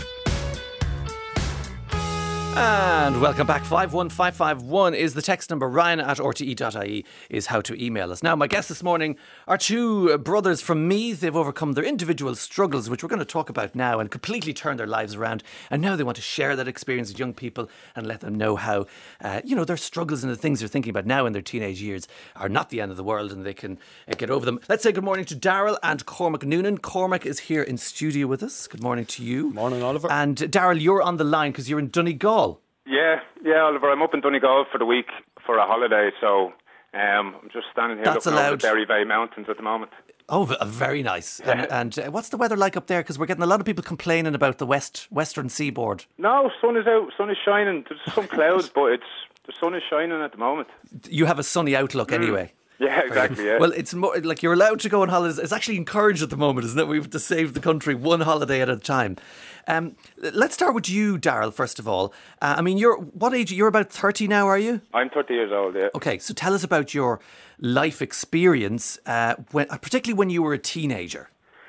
And welcome back. 51551 is the text number. Ryan@rte.ie is how to email us. Now, my guests this morning are two brothers from Meath. They've overcome their individual struggles, which we're going to talk about now, and completely turned their lives around. And now they want to share that experience with young people and let them know how, their struggles and the things they're thinking about now in their teenage years are not the end of the world, and they can get over them. Let's say good morning to Daryl and Cormac Noonan. Cormac is here in studio with us. Good morning to you. Morning, Oliver. And Daryl, you're on the line because you're in Donegal. Yeah, Oliver. I'm up in Donegal for the week for a holiday, so I'm just standing here looking over the Derry Mountains at the moment. Oh, very nice. And what's the weather like up there? Because we're getting a lot of people complaining about the western seaboard. No, sun is out, sun is shining. There's some clouds, but the sun is shining at the moment. You have a sunny outlook anyway. Yeah, exactly, yeah. Well, it's more like you're allowed to go on holidays. It's actually encouraged at the moment, isn't it? We have to save the country one holiday at a time. Let's start with you, Daryl, first of all. What age? You're about 30 now, are you? I'm 30 years old, yeah. Okay, so tell us about your life experience, particularly when you were a teenager.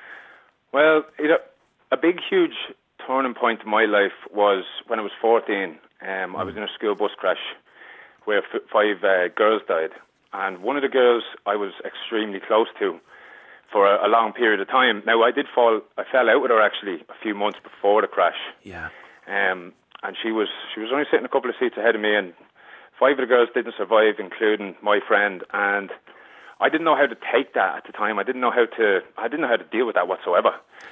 Well, a big, huge turning point in my life was when I was 14. I was in a school bus crash where 5 girls died. And one of the girls I was extremely close to for a long period of time. Now, I fell out with her actually a few months before the crash. Yeah. And she was only sitting a couple of seats ahead of me, and 5 of the girls didn't survive, including my friend. And I didn't know how to take that at the time. I didn't know how to deal with that whatsoever.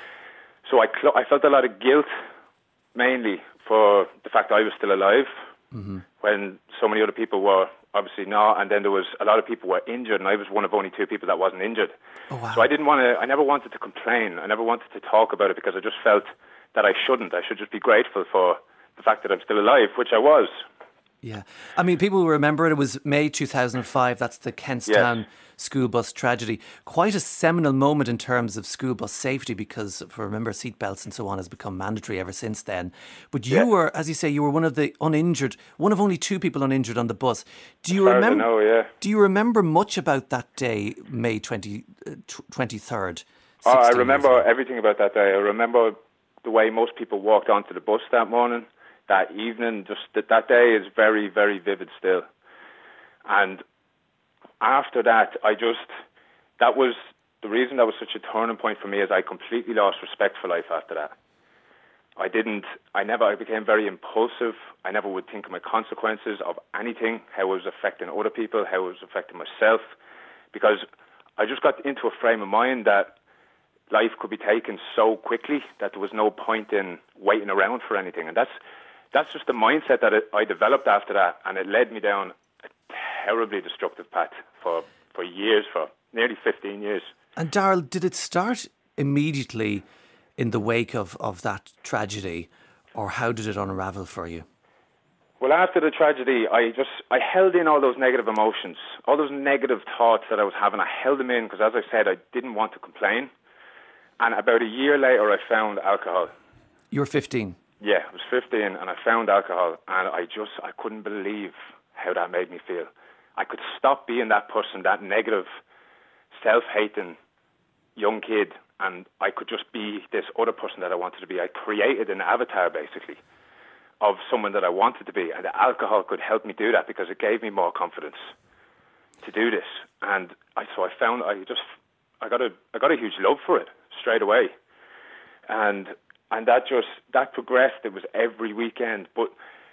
So I felt a lot of guilt, mainly for the fact that I was still alive when so many other people were obviously not. And then there was a lot of people were injured, and I was one of only 2 people that wasn't injured. Oh, wow. So I never wanted to complain. I never wanted to talk about it because I just felt that I shouldn't. I should just be grateful for the fact that I'm still alive, which I was. Yeah. I mean, people will remember it was May 2005. That's the Kentstown school bus tragedy. Quite a seminal moment in terms of school bus safety because, if I remember, seatbelts and so on has become mandatory ever since then. But you were, as you say, you were one of the uninjured, one of only 2 people uninjured on the bus. Do you remember? Do you remember much about that day, May 23rd? I remember everything about that day. I remember the way most people walked onto the bus that morning, that evening. Just that day is very, very vivid still. And after that, that was the reason that was such a turning point for me, is I completely lost respect for life after that. I became very impulsive. I never would think of my consequences of anything, how it was affecting other people, how it was affecting myself, because I just got into a frame of mind that life could be taken so quickly that there was no point in waiting around for anything. And that's just the mindset that I developed after that, and it led me down a terribly destructive path for years, for nearly 15 years. And Daryl, did it start immediately in the wake of that tragedy, or how did it unravel for you? Well, after the tragedy, I held in all those negative emotions, all those negative thoughts that I was having. I held them in because, as I said, I didn't want to complain. And about a year later, I found alcohol. You were 15? Yeah, I was 15, and I found alcohol, and I couldn't believe how that made me feel. I could stop being that person, that negative, self-hating young kid, and I could just be this other person that I wanted to be. I created an avatar, basically, of someone that I wanted to be, and the alcohol could help me do that because it gave me more confidence to do this. And I got a huge love for it straight away, and that progressed. It was every weekend, but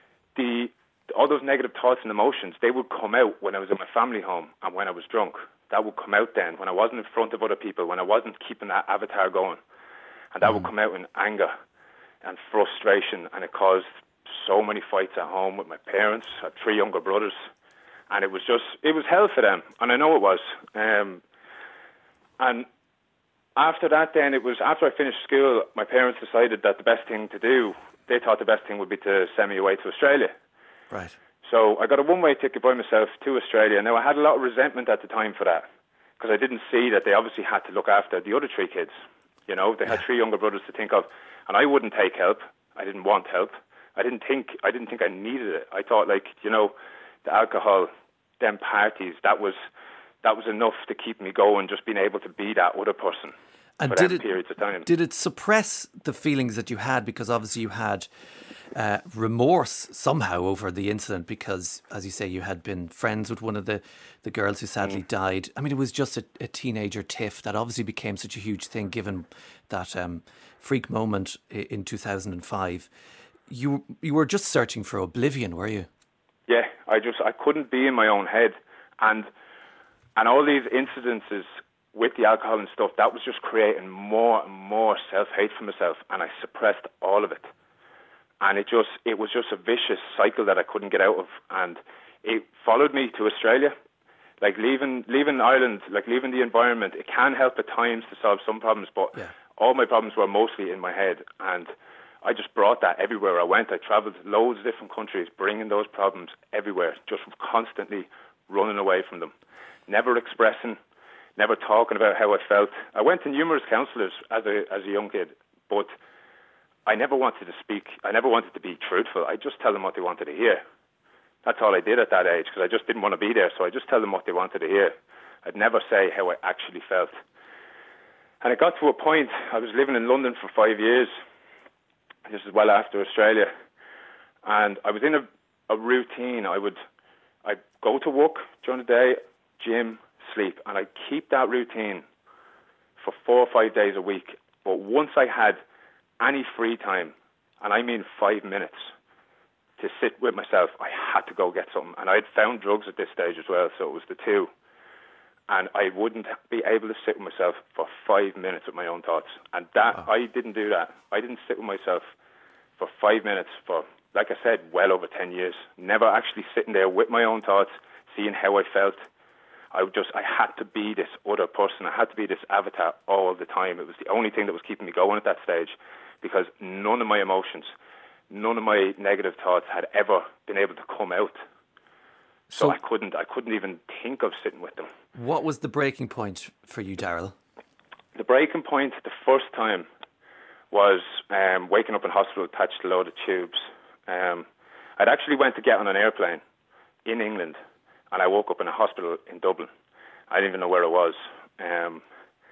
all those negative thoughts and emotions, they would come out when I was in my family home and when I was drunk. That would come out then, when I wasn't in front of other people, when I wasn't keeping that avatar going. And that would come out in anger and frustration, and it caused so many fights at home with my parents. I had 3 younger brothers, and it was hell for them, and I know it was. And after that, then it was after I finished school, my parents decided that the best thing to do, they thought the best thing would be to send me away to Australia. Right. So I got a one-way ticket by myself to Australia. Now, I had a lot of resentment at the time for that, because I didn't see that they obviously had to look after the other three kids. You know, they had three younger brothers to think of, and I wouldn't take help. I didn't want help. I didn't think I needed it. I thought, like, you know, the alcohol, them parties, that was enough to keep me going, just being able to be that other person and for them periods of time. Did it suppress the feelings that you had? Because obviously you had remorse somehow over the incident, because, as you say, you had been friends with one of the girls who sadly died. I mean, it was just a teenager tiff that obviously became such a huge thing, given that freak moment in 2005. You were just searching for oblivion, were you? Yeah, I couldn't be in my own head, and all these incidences with the alcohol and stuff, that was just creating more and more self-hate for myself, and I suppressed all of it. And it was just a vicious cycle that I couldn't get out of, and it followed me to Australia. Like leaving Ireland, like leaving the environment, it can help at times to solve some problems, but all my problems were mostly in my head, and I just brought that everywhere I went. I travelled loads of different countries, bringing those problems everywhere, just constantly running away from them, never expressing, never talking about how I felt. I went to numerous counsellors as a young kid, but I never wanted to speak. I never wanted to be truthful. I just tell them what they wanted to hear. That's all I did at that age, because I just didn't want to be there, so I just tell them what they wanted to hear. I'd never say how I actually felt. And it got to a point, I was living in London for 5 years. This is well after Australia. And I was in a routine. I'd go to work during the day, gym, sleep, and I'd keep that routine for 4 or 5 days a week. But once I had any free time, and I mean 5 minutes, to sit with myself, I had to go get something. And I'd found drugs at this stage as well, so it was the two. And I wouldn't be able to sit with myself for 5 minutes with my own thoughts. And I didn't do that. I didn't sit with myself for 5 minutes for, like I said, well over 10 years. Never actually sitting there with my own thoughts, seeing how I felt. I had to be this other person. I had to be this avatar all the time. It was the only thing that was keeping me going at that stage, because none of my emotions, none of my negative thoughts had ever been able to come out. So I couldn't even think of sitting with them. What was the breaking point for you, Daryl? The breaking point the first time was waking up in hospital attached to a load of tubes. I'd actually went to get on an airplane in England, and I woke up in a hospital in Dublin. I didn't even know where it was. And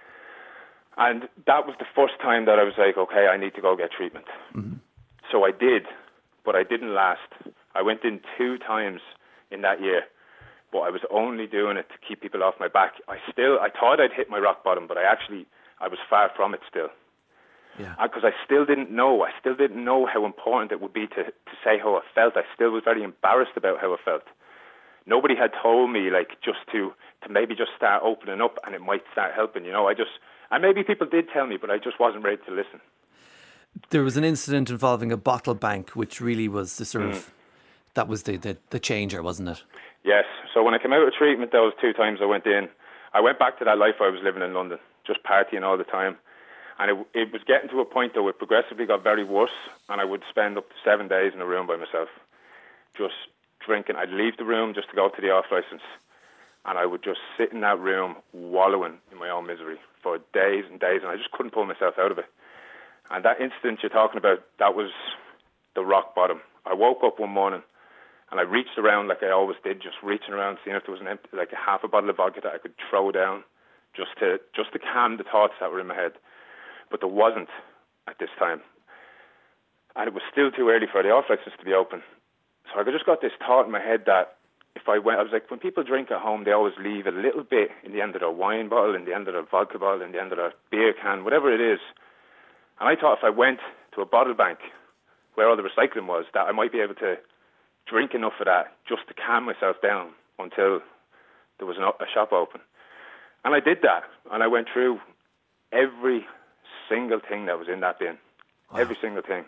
that was the first time that I was like, okay, I need to go get treatment. Mm-hmm. So I did, but I didn't last. I went in 2 times in that year, but I was only doing it to keep people off my back. I thought I'd hit my rock bottom, but I was far from it still. Yeah. Because I still didn't know how important it would be to say how I felt. I still was very embarrassed about how I felt. Nobody had told me, like, just to maybe just start opening up and it might start helping, you know. And maybe people did tell me, but I just wasn't ready to listen. There was an incident involving a bottle bank, which really was the sort of, that was the changer, wasn't it? Yes. So when I came out of treatment, those 2 times I went back to that life I was living in London, just partying all the time. And it was getting to a point, though, it progressively got very worse, and I would spend up to 7 days in a room by myself, just drinking. I'd leave the room just to go to the off licence, and I would just sit in that room wallowing in my own misery for days and days, and I just couldn't pull myself out of it. And that incident you're talking about, that was the rock bottom. I woke up one morning and I reached around like I always did, just reaching around, seeing if there was an empty, like a half a bottle of vodka that I could throw down just to calm the thoughts that were in my head. But there wasn't at this time. And it was still too early for the off licence to be open. So I just got this thought in my head that if I was like, when people drink at home, they always leave a little bit in the end of their wine bottle, in the end of their vodka bottle, in the end of their beer can, whatever it is. And I thought if I went to a bottle bank where all the recycling was, that I might be able to drink enough of that just to calm myself down until there was a shop open. And I did that. And I went through every single thing that was in that bin. Wow. Every single thing.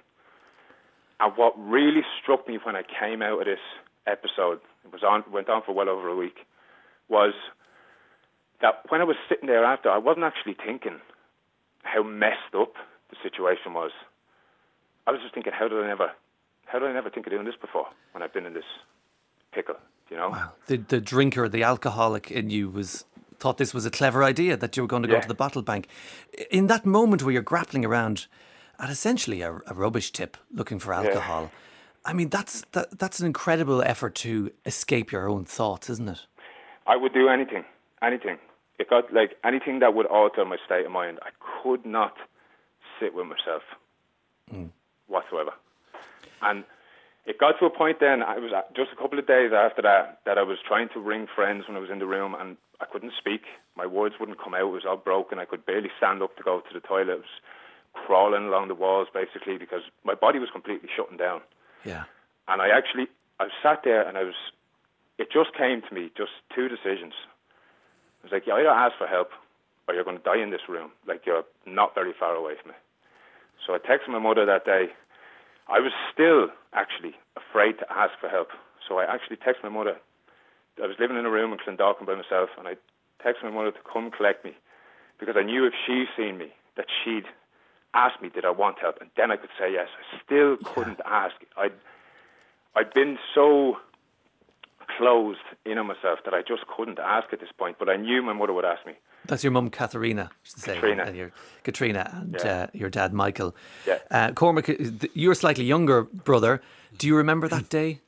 And what really struck me when I came out of this episode, went on for well over a week, was that when I was sitting there after, I wasn't actually thinking how messed up the situation was, I was just thinking, how did I never think of doing this before when I've been in this pickle, you know? Wow. The drinker, the alcoholic in you thought this was a clever idea, that you were going to go to the bottle bank. In that moment where you're grappling around at essentially a rubbish tip looking for alcohol, I mean, that's an incredible effort to escape your own thoughts, isn't it? I would do anything. It got like anything that would alter my state of mind. I could not sit with myself whatsoever. And it got to a point then, I was just a couple of days after that I was trying to ring friends when I was in the room, and I couldn't speak. My words wouldn't come out. It was all broken. I could barely stand up to go to the toilet. I was crawling along the walls basically because my body was completely shutting down. Yeah. And I sat there and it just came to me, just two decisions. I was like, you either ask for help or you're going to die in this room. Like, you're not very far away from me. So I texted my mother that day. I was still actually afraid to ask for help. So I actually texted my mother. I was living in a room in Clondalkin by myself, and I texted my mother to come collect me because I knew if she'd seen me that she'd ask me, did I want help? And then I could say yes. I still couldn't ask. I'd been so closed in on myself that I just couldn't ask at this point, but I knew my mother would ask me. That's your mum, Katharina, Katrina. and Katrina, and your dad, Michael. Yeah. Cormac, your slightly younger brother. Do you remember that day?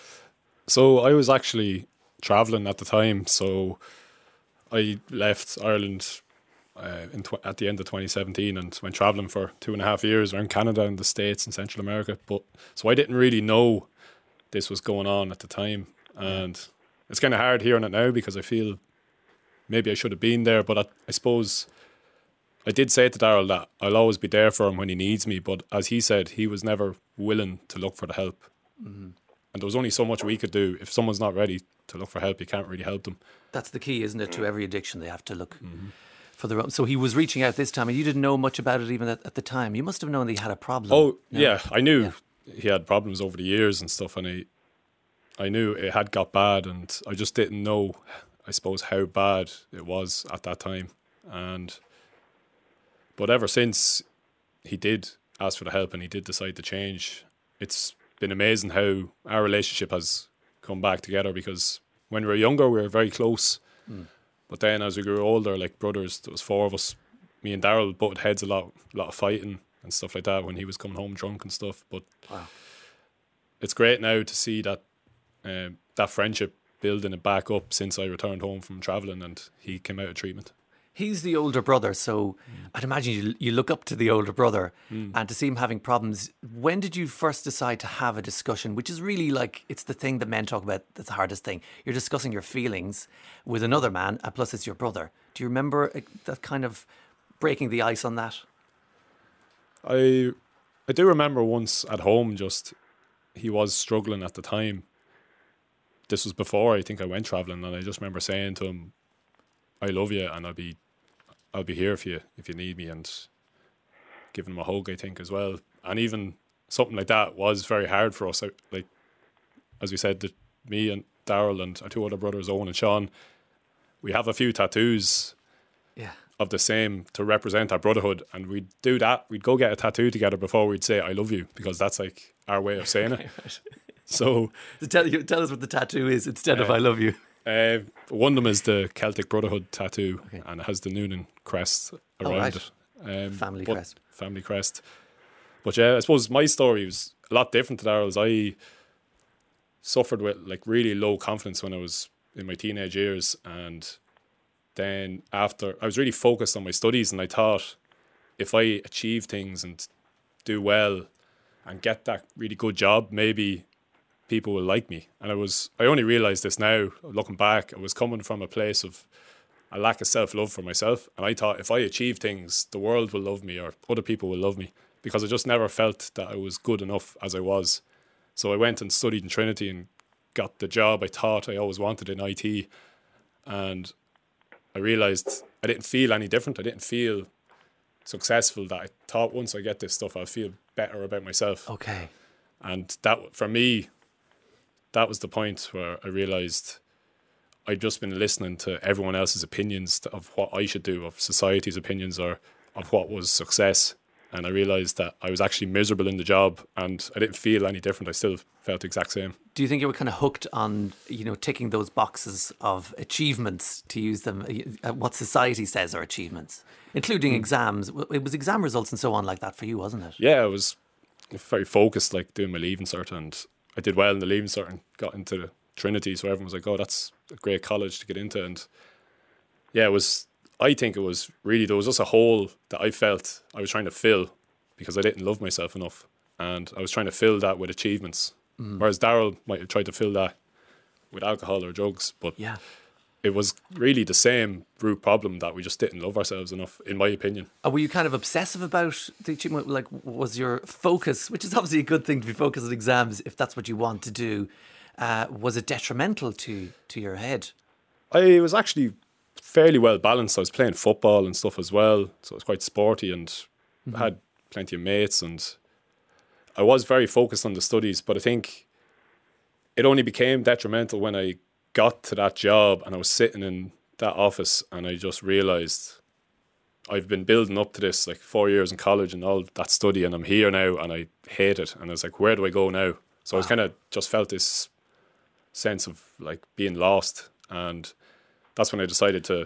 So I was actually travelling at the time, so I left Ireland at the end of 2017 and went travelling for 2.5 years around Canada and the States and Central America. So I didn't really know this was going on at the time, and it's kind of hard hearing it now because I feel maybe I should have been there. But I suppose I did say to Daryl that I'll always be there for him when he needs me, but as he said, he was never willing to look for the help. Mm-hmm. And there was only so much we could do. If someone's not ready to look for help, you can't really help them. That's the key, isn't it? To every addiction, they have to look for their own. So he was reaching out this time, and you didn't know much about it even at the time. You must have known that he had a problem. Oh, yeah. I knew he had problems over the years and stuff, and I knew it had got bad, and I just didn't know, I suppose, how bad it was at that time. But ever since he did ask for the help and he did decide to change, it's been amazing how our relationship has come back together, because when we were younger we were very close, but then as we grew older, like brothers, there was 4 of us. Me and Daryl butted heads a lot of fighting and stuff like that when he was coming home drunk and stuff. But it's great now to see that that friendship building it back up since I returned home from travelling and he came out of treatment. He's the older brother, so I'd imagine you look up to the older brother, and to see him having problems. When did you first decide to have a discussion, which is really like, it's the thing that men talk about that's the hardest thing. You're discussing your feelings with another man, and plus it's your brother. Do you remember that kind of breaking the ice on that? I do remember once at home, just he was struggling at the time. This was before I think I went travelling, and I just remember saying to him, I love you and I'll be here for you if you need me, and giving him a hug, I think, as well. And even something like that was very hard for us. Like, as we said, me and Daryl and our 2 other brothers, Owen and Sean, we have a few tattoos of the same to represent our brotherhood, and we'd do that. We'd go get a tattoo together before we'd say I love you, because that's like our way of saying it. So tell us what the tattoo is instead of I love you. One of them is the Celtic Brotherhood tattoo, and it has the Noonan crest around it. Family crest. But yeah, I suppose my story was a lot different to Daryl's. I suffered with like really low confidence when I was in my teenage years, and then after I was really focused on my studies, and I thought if I achieve things and do well and get that really good job, maybe people will like me. And I only realised this now, looking back, I was coming from a place of a lack of self-love for myself, and I thought if I achieve things, the world will love me or other people will love me, because I just never felt that I was good enough as I was. So I went and studied in Trinity and got the job I thought I always wanted in IT, and I realised I didn't feel any different. I didn't feel successful, that I thought once I get this stuff I'll feel better about myself. Okay. And that, for me, that was the point where I realised I'd just been listening to everyone else's opinions of what I should do, of society's opinions, or of what was success. And I realised that I was actually miserable in the job, and I didn't feel any different. I still felt the exact same. Do you think you were kind of hooked on, ticking those boxes of achievements, to use them, what society says are achievements, including exams? It was exam results and so on like that for you, wasn't it? Yeah, I was very focused, like doing my Leaving Cert, and I did well in the Leaving Cert and got into the Trinity, so everyone was like, oh, that's a great college to get into. And yeah, I think it was really, there was just a hole that I felt I was trying to fill because I didn't love myself enough, and I was trying to fill that with achievements. Whereas Daryl might have tried to fill that with alcohol or drugs, but it was really the same root problem, that we just didn't love ourselves enough, in my opinion. Were you kind of obsessive about the achievement? Like, was your focus, which is obviously a good thing to be focused on exams if that's what you want to do, was it detrimental to your head? I was actually fairly well balanced. I was playing football and stuff as well, so it was quite sporty, and I had plenty of mates, and I was very focused on the studies. But I think it only became detrimental when I got to that job and I was sitting in that office, and I just realised I've been building up to this, like 4 years in college and all that study, and I'm here now and I hate it. And I was like, where do I go now? So I was kind of just felt this sense of like being lost, and that's when I decided to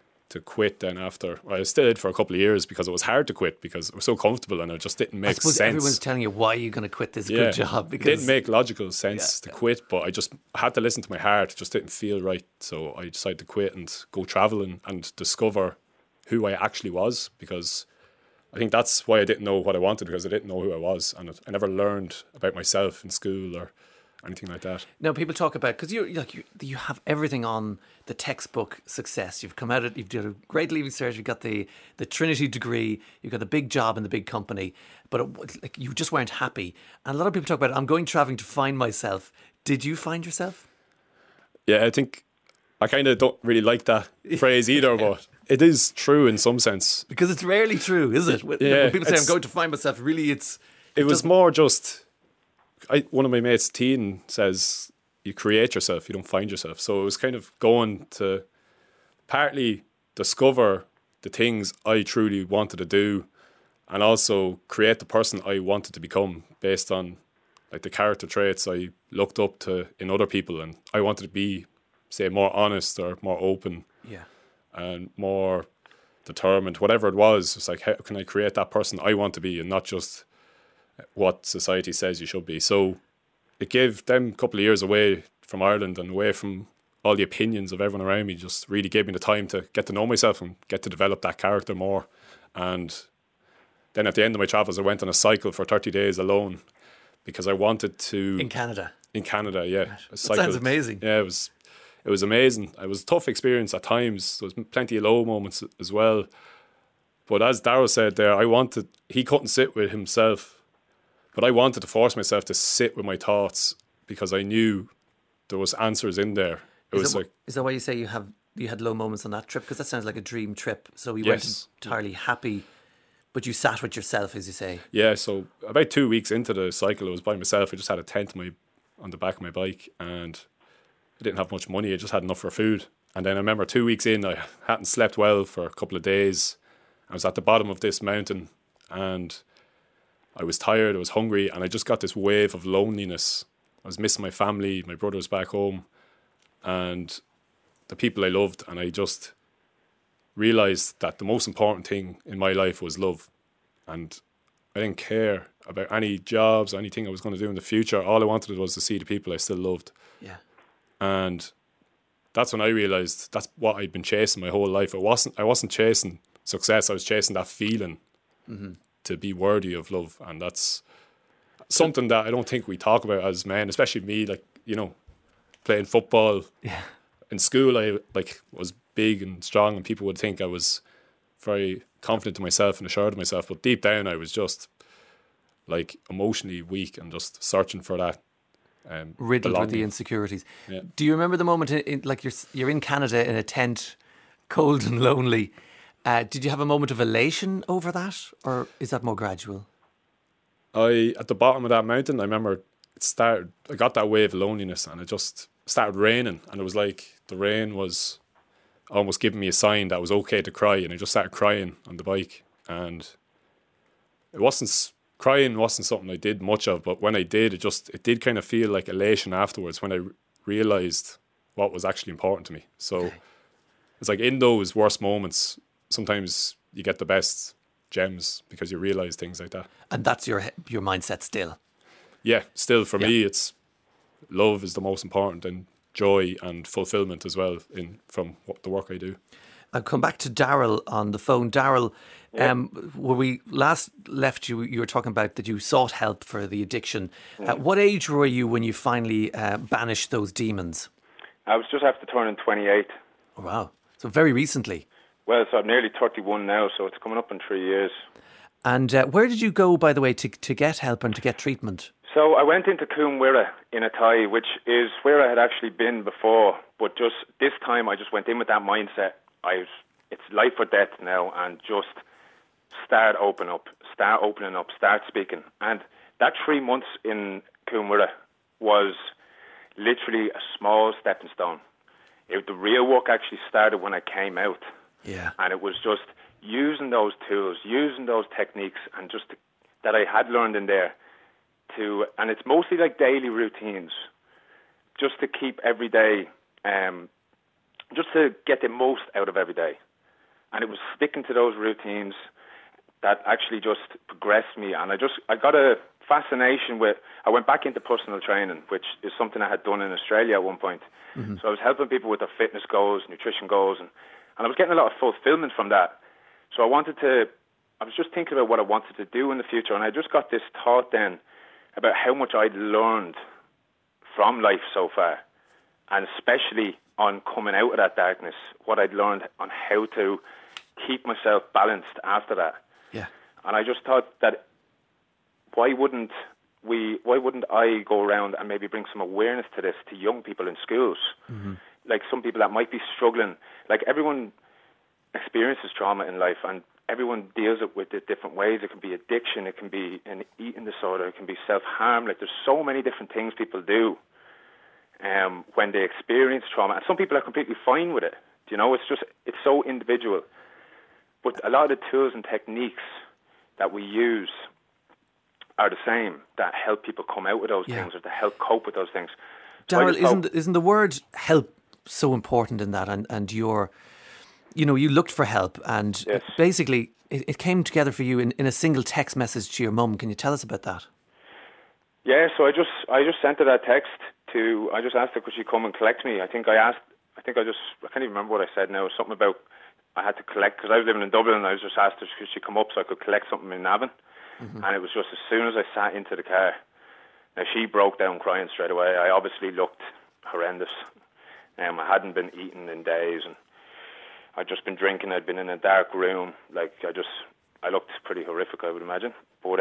quit. Then after, I stayed for a couple of years because it was hard to quit because it was so comfortable and it just didn't make sense. Everyone's telling you, why are you going to quit this good job? Because it didn't make logical sense to quit, but I just had to listen to my heart. It just didn't feel right. So I decided to quit and go travelling and discover who I actually was, because I think that's why I didn't know what I wanted, because I didn't know who I was, and I never learned about myself in school or anything like that. Now, people talk about, because you have everything on the textbook success. You've come out of, you've done a great Leaving Cert, you've got the Trinity degree, you've got a big job in the big company, but you just weren't happy. And a lot of people talk about, I'm going travelling to find myself. Did you find yourself? Yeah, I think I kind of don't really like that phrase either, but it is true in some sense. Because it's rarely true, is it? When people say, I'm going to find myself, really it was more just... one of my mates, Teen, says you create yourself, you don't find yourself. So it was kind of going to partly discover the things I truly wanted to do, and also create the person I wanted to become based on like the character traits I looked up to in other people. And I wanted to be, say, more honest or more open, and more determined. Whatever it was, it's like, how can I create that person I want to be, and not just what society says you should be. So it gave them a couple of years away from Ireland and away from all the opinions of everyone around me, just really gave me the time to get to know myself and get to develop that character more. And then at the end of my travels, I went on a cycle for 30 days alone because I wanted to... In Canada? In Canada, yeah. That sounds amazing. Yeah, it was amazing. It was a tough experience at times. There was plenty of low moments as well. But as Darryl said there, he couldn't sit with himself. But I wanted to force myself to sit with my thoughts because I knew there was answers in there. Is that why you say you had low moments on that trip? Because that sounds like a dream trip. So you weren't entirely happy, but you sat with yourself, as you say. Yeah, so about 2 weeks into the cycle, I was by myself. I just had a tent on the back of my bike, and I didn't have much money. I just had enough for food. And then I remember 2 weeks in, I hadn't slept well for a couple of days. I was at the bottom of this mountain, and I was tired, I was hungry, and I just got this wave of loneliness. I was missing my family, my brother was back home, and the people I loved, and I just realised that the most important thing in my life was love. And I didn't care about any jobs, anything I was going to do in the future. All I wanted was to see the people I still loved. Yeah. And that's when I realised that's what I'd been chasing my whole life. I wasn't chasing success, I was chasing that feeling. Mm-hmm. To be worthy of love. And that's something that I don't think we talk about as men, especially me, like, playing football. Yeah. In school, I was big and strong, and people would think I was very confident in myself and assured of myself, but deep down I was just like emotionally weak and just searching for that riddled with the insecurities. Yeah. Do you remember the moment like you're in Canada in a tent, cold and lonely? Did you have a moment of elation over that, or is that more gradual? At the bottom of that mountain, I remember I got that wave of loneliness, and it just started raining, and it was like the rain was almost giving me a sign that it was okay to cry, and I just started crying on the bike and crying wasn't something I did much of, but when I did, it did kind of feel like elation afterwards when I realised what was actually important to me. So it's like in those worst moments, sometimes you get the best gems because you realise things like that. And that's your mindset still? Yeah, still for me, it's love is the most important, and joy and fulfilment as well from the work I do. I'll come back to Daryl on the phone. Daryl, when we last left you, you were talking about that you sought help for the addiction. At what age were you when you finally banished those demons? I was just after turning 28. Oh, wow. So very recently. Well, so I'm nearly 31 now, so it's coming up in 3 years. And where did you go, by the way, to get help and to get treatment? So I went into Cúm Mhuire in Athy, which is where I had actually been before, but just this time I just went in with that mindset. It's life or death now, and just start opening up, start speaking. And that 3 months in Cúm Mhuire was literally a small stepping stone. The real work actually started when I came out. Yeah. And it was just using those tools, using those techniques, and just that I had learned in there and it's mostly like daily routines, just to keep every day, just to get the most out of every day. And it was sticking to those routines that actually just progressed me. And I got a fascination I went back into personal training, which is something I had done in Australia at one point. Mm-hmm. So I was helping people with their fitness goals, nutrition goals, and I was getting a lot of fulfillment from that. So I was just thinking about what I wanted to do in the future, and I just got this thought then about how much I'd learned from life so far, and especially on coming out of that darkness, what I'd learned on how to keep myself balanced after that. Yeah. And I just thought that why wouldn't I go around and maybe bring some awareness to this to young people in schools? Mm-hmm. Like some people that might be struggling. Like everyone experiences trauma in life, and everyone deals with it different ways. It can be addiction, it can be an eating disorder, it can be self-harm. Like there's so many different things people do when they experience trauma. And some people are completely fine with it. You know, it's so individual. But a lot of the tools and techniques that we use are the same that help people come out with those things, or to help cope with those things. So Daryl, isn't the word help so important in that? And you looked for help, and basically it came together for you in a single text message to your mum. Can you tell us about that? Yeah, so I just sent her that text I just asked her, could she come and collect me? I can't even remember what I said now. Something about I had to collect, because I was living in Dublin, and I was just asked her, could she come up so I could collect something in Navan? Mm-hmm. And it was just as soon as I sat into the car, now she broke down crying straight away. I obviously looked horrendous. I hadn't been eating in days, and I'd just been drinking. I'd been in a dark room. Like I looked pretty horrific, I would imagine. But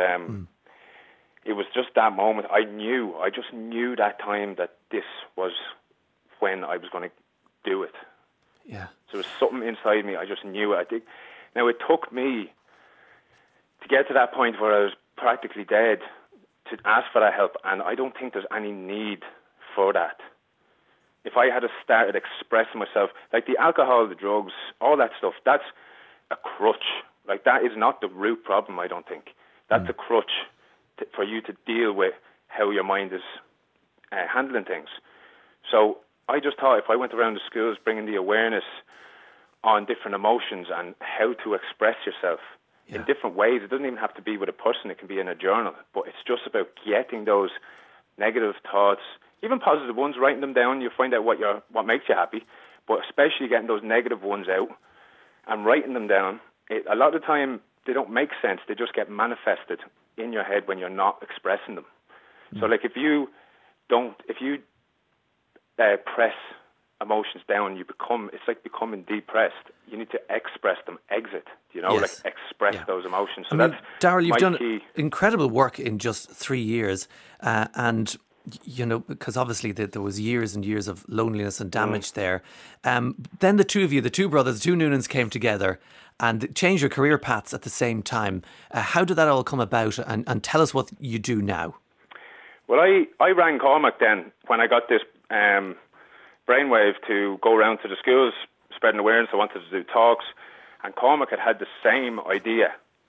it was just that moment. I just knew that time that this was when I was going to do it. Yeah. So there was something inside me. I just knew it. Now it took me to get to that point where I was practically dead to ask for that help, and I don't think there's any need for that. If I had started expressing myself, like the alcohol, the drugs, all that stuff, that's a crutch. Like that is not the root problem, I don't think. That's a crutch for you to deal with how your mind is handling things. So I just thought if I went around the schools bringing the awareness on different emotions and how to express yourself in different ways, it doesn't even have to be with a person, it can be in a journal, but it's just about getting those negative thoughts, even positive ones, writing them down. You'll find out what makes you happy, but especially getting those negative ones out and writing them down. A lot of the time, they don't make sense. They just get manifested in your head when you're not expressing them. So like if you press emotions down, it's like becoming depressed. You need to express them, exit, like express those emotions. So that's Daryl, you've done key. Incredible work in just 3 years, and because obviously there was years and years of loneliness and damage there. Then the two of you, the two brothers, the two Noonans, came together and changed your career paths at the same time. How did that all come about? And tell us what you do now. Well, I rang Cormac then when I got this brainwave to go around to the schools spreading awareness. I wanted to do talks, and Cormac had the same idea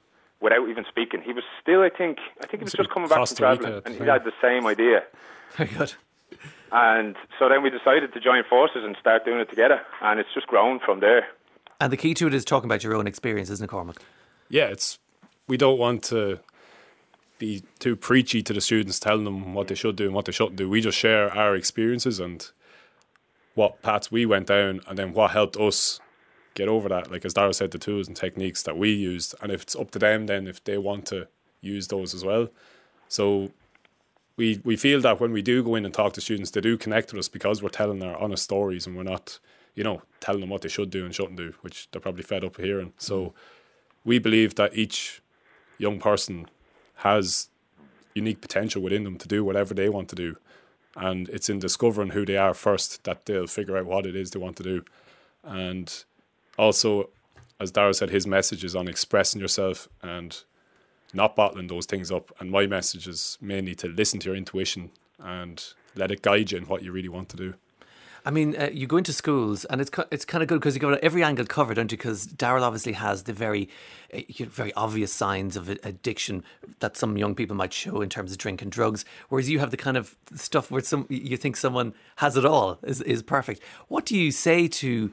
without even speaking. He was still, I think he was just coming back from Costa Rica travelling, and he had the same idea. Very good. And so then we decided to join forces and start doing it together, and it's just grown from there. And the key to it is talking about your own experience, isn't it, Cormac? Yeah, we don't want to be too preachy to the students, telling them what they should do and what they shouldn't do. We just share our experiences and what paths we went down, and then what helped us get over that. Like as Darragh said, the tools and techniques that we used, and if it's up to them then if they want to use those as well. So we feel that when we do go in and talk to students, they do connect with us because we're telling our honest stories, and we're not, telling them what they should do and shouldn't do, which they're probably fed up hearing. So we believe that each young person has unique potential within them to do whatever they want to do, and it's in discovering who they are first that they'll figure out what it is they want to do. And also, as Darragh said, his message is on expressing yourself and not bottling those things up. And my message is mainly to listen to your intuition and let it guide you in what you really want to do. I mean, you go into schools, and it's kind of good because you got every angle covered, don't you? Because Darragh obviously has the very obvious signs of addiction that some young people might show in terms of drink and drugs, whereas you have the kind of stuff where you think someone has it all is perfect. What do you say to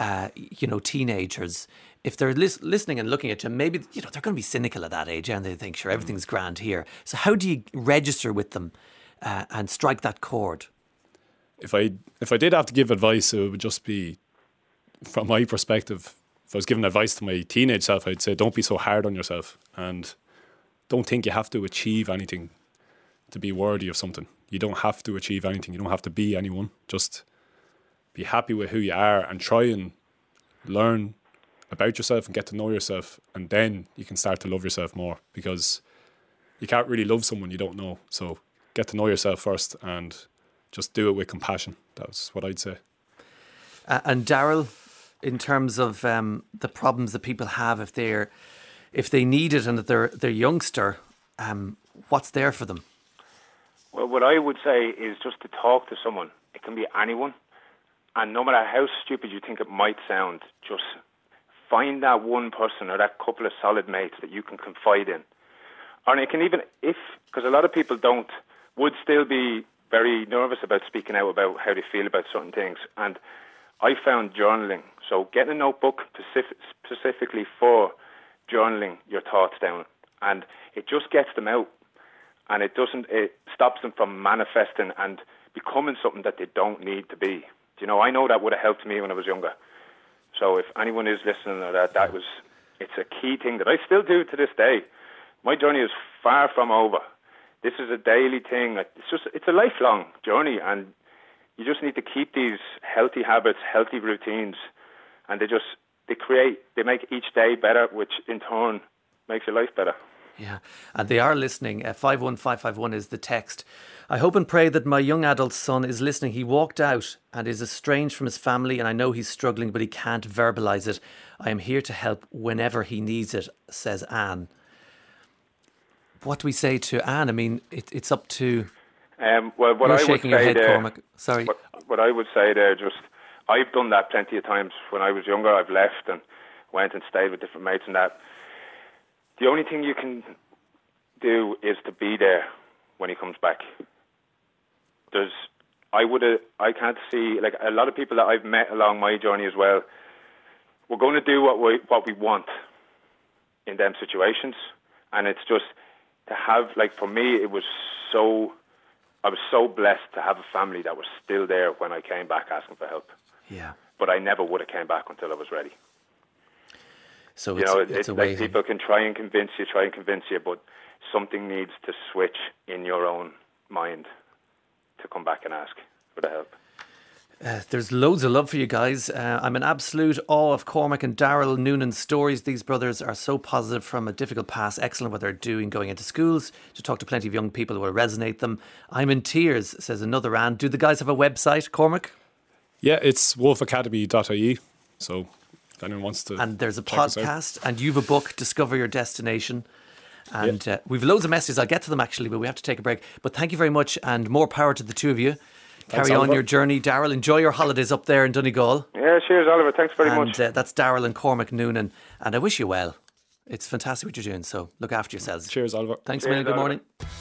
teenagers if they're listening and looking at you? Maybe they're going to be cynical at that age, and they think, sure, everything's grand here. So how do you register with them and strike that chord? If I did have to give advice, it would just be, from my perspective, if I was giving advice to my teenage self, I'd say don't be so hard on yourself, and don't think you have to achieve anything to be worthy of something. You don't have to achieve anything. You don't have to be anyone. Just be happy with who you are and try and learn about yourself and get to know yourself, and then you can start to love yourself more, because you can't really love someone you don't know. So get to know yourself first and just do it with compassion. That's what I'd say. And Darragh, in terms of the problems that people have if they need it and that they're youngster, what's there for them? Well, what I would say is just to talk to someone. It can be anyone, and no matter how stupid you think it might sound, just find that one person or that couple of solid mates that you can confide in. And it can even, because a lot of people would still be very nervous about speaking out about how they feel about certain things. And I found journaling. So getting a notebook specifically for journaling your thoughts down, and it just gets them out, and it stops them from manifesting and becoming something that they don't need to be. I know that would have helped me when I was younger. So if anyone is listening to that, it's a key thing that I still do to this day. My journey is far from over. This is a daily thing. It's a lifelong journey, and you just need to keep these healthy habits, healthy routines, and they make each day better, which in turn makes your life better. Yeah, and they are listening. 51551 is the text. I hope and pray that my young adult son is listening. He walked out and is estranged from his family, and I know he's struggling, but he can't verbalise it. I am here to help whenever he needs it, says Anne. What do we say to Anne? I mean, it's up to... Well, what You're I shaking would your say head, there, Cormac. Sorry. What I would say there, I've done that plenty of times. When I was younger, I've left and went and stayed with different mates and that. The only thing you can do is to be there when he comes back. I can't see, like a lot of people that I've met along my journey as well, we're going to do what we want in them situations. And it's just to have, like for me, I was so blessed to have a family that was still there when I came back asking for help. Yeah. But I never would have came back until I was ready. So it's like people can try and convince you, but something needs to switch in your own mind to come back and ask for the help. There's loads of love for you guys. I'm in absolute awe of Cormac and Darragh Noonan's stories. These brothers are so positive from a difficult past, excellent what they're doing, going into schools to talk to plenty of young people who will resonate them. I'm in tears, says another Anne. Do the guys have a website, Cormac? Yeah, it's wolfacademy.ie. So if anyone wants to... And there's a podcast, and you've a book, Discover Your Destination. And we've loads of messages. I'll get to them actually, but we have to take a break. But thank you very much, and more power to the two of you. Carry on your journey, Darragh. Enjoy your holidays up there in Donegal. Yeah, cheers, Oliver. Thanks very much. That's Darragh and Cormac Noonan, and I wish you well. It's fantastic what you're doing. So look after yourselves. Cheers, Oliver. Thanks a Cheers, million. Good Oliver. morning.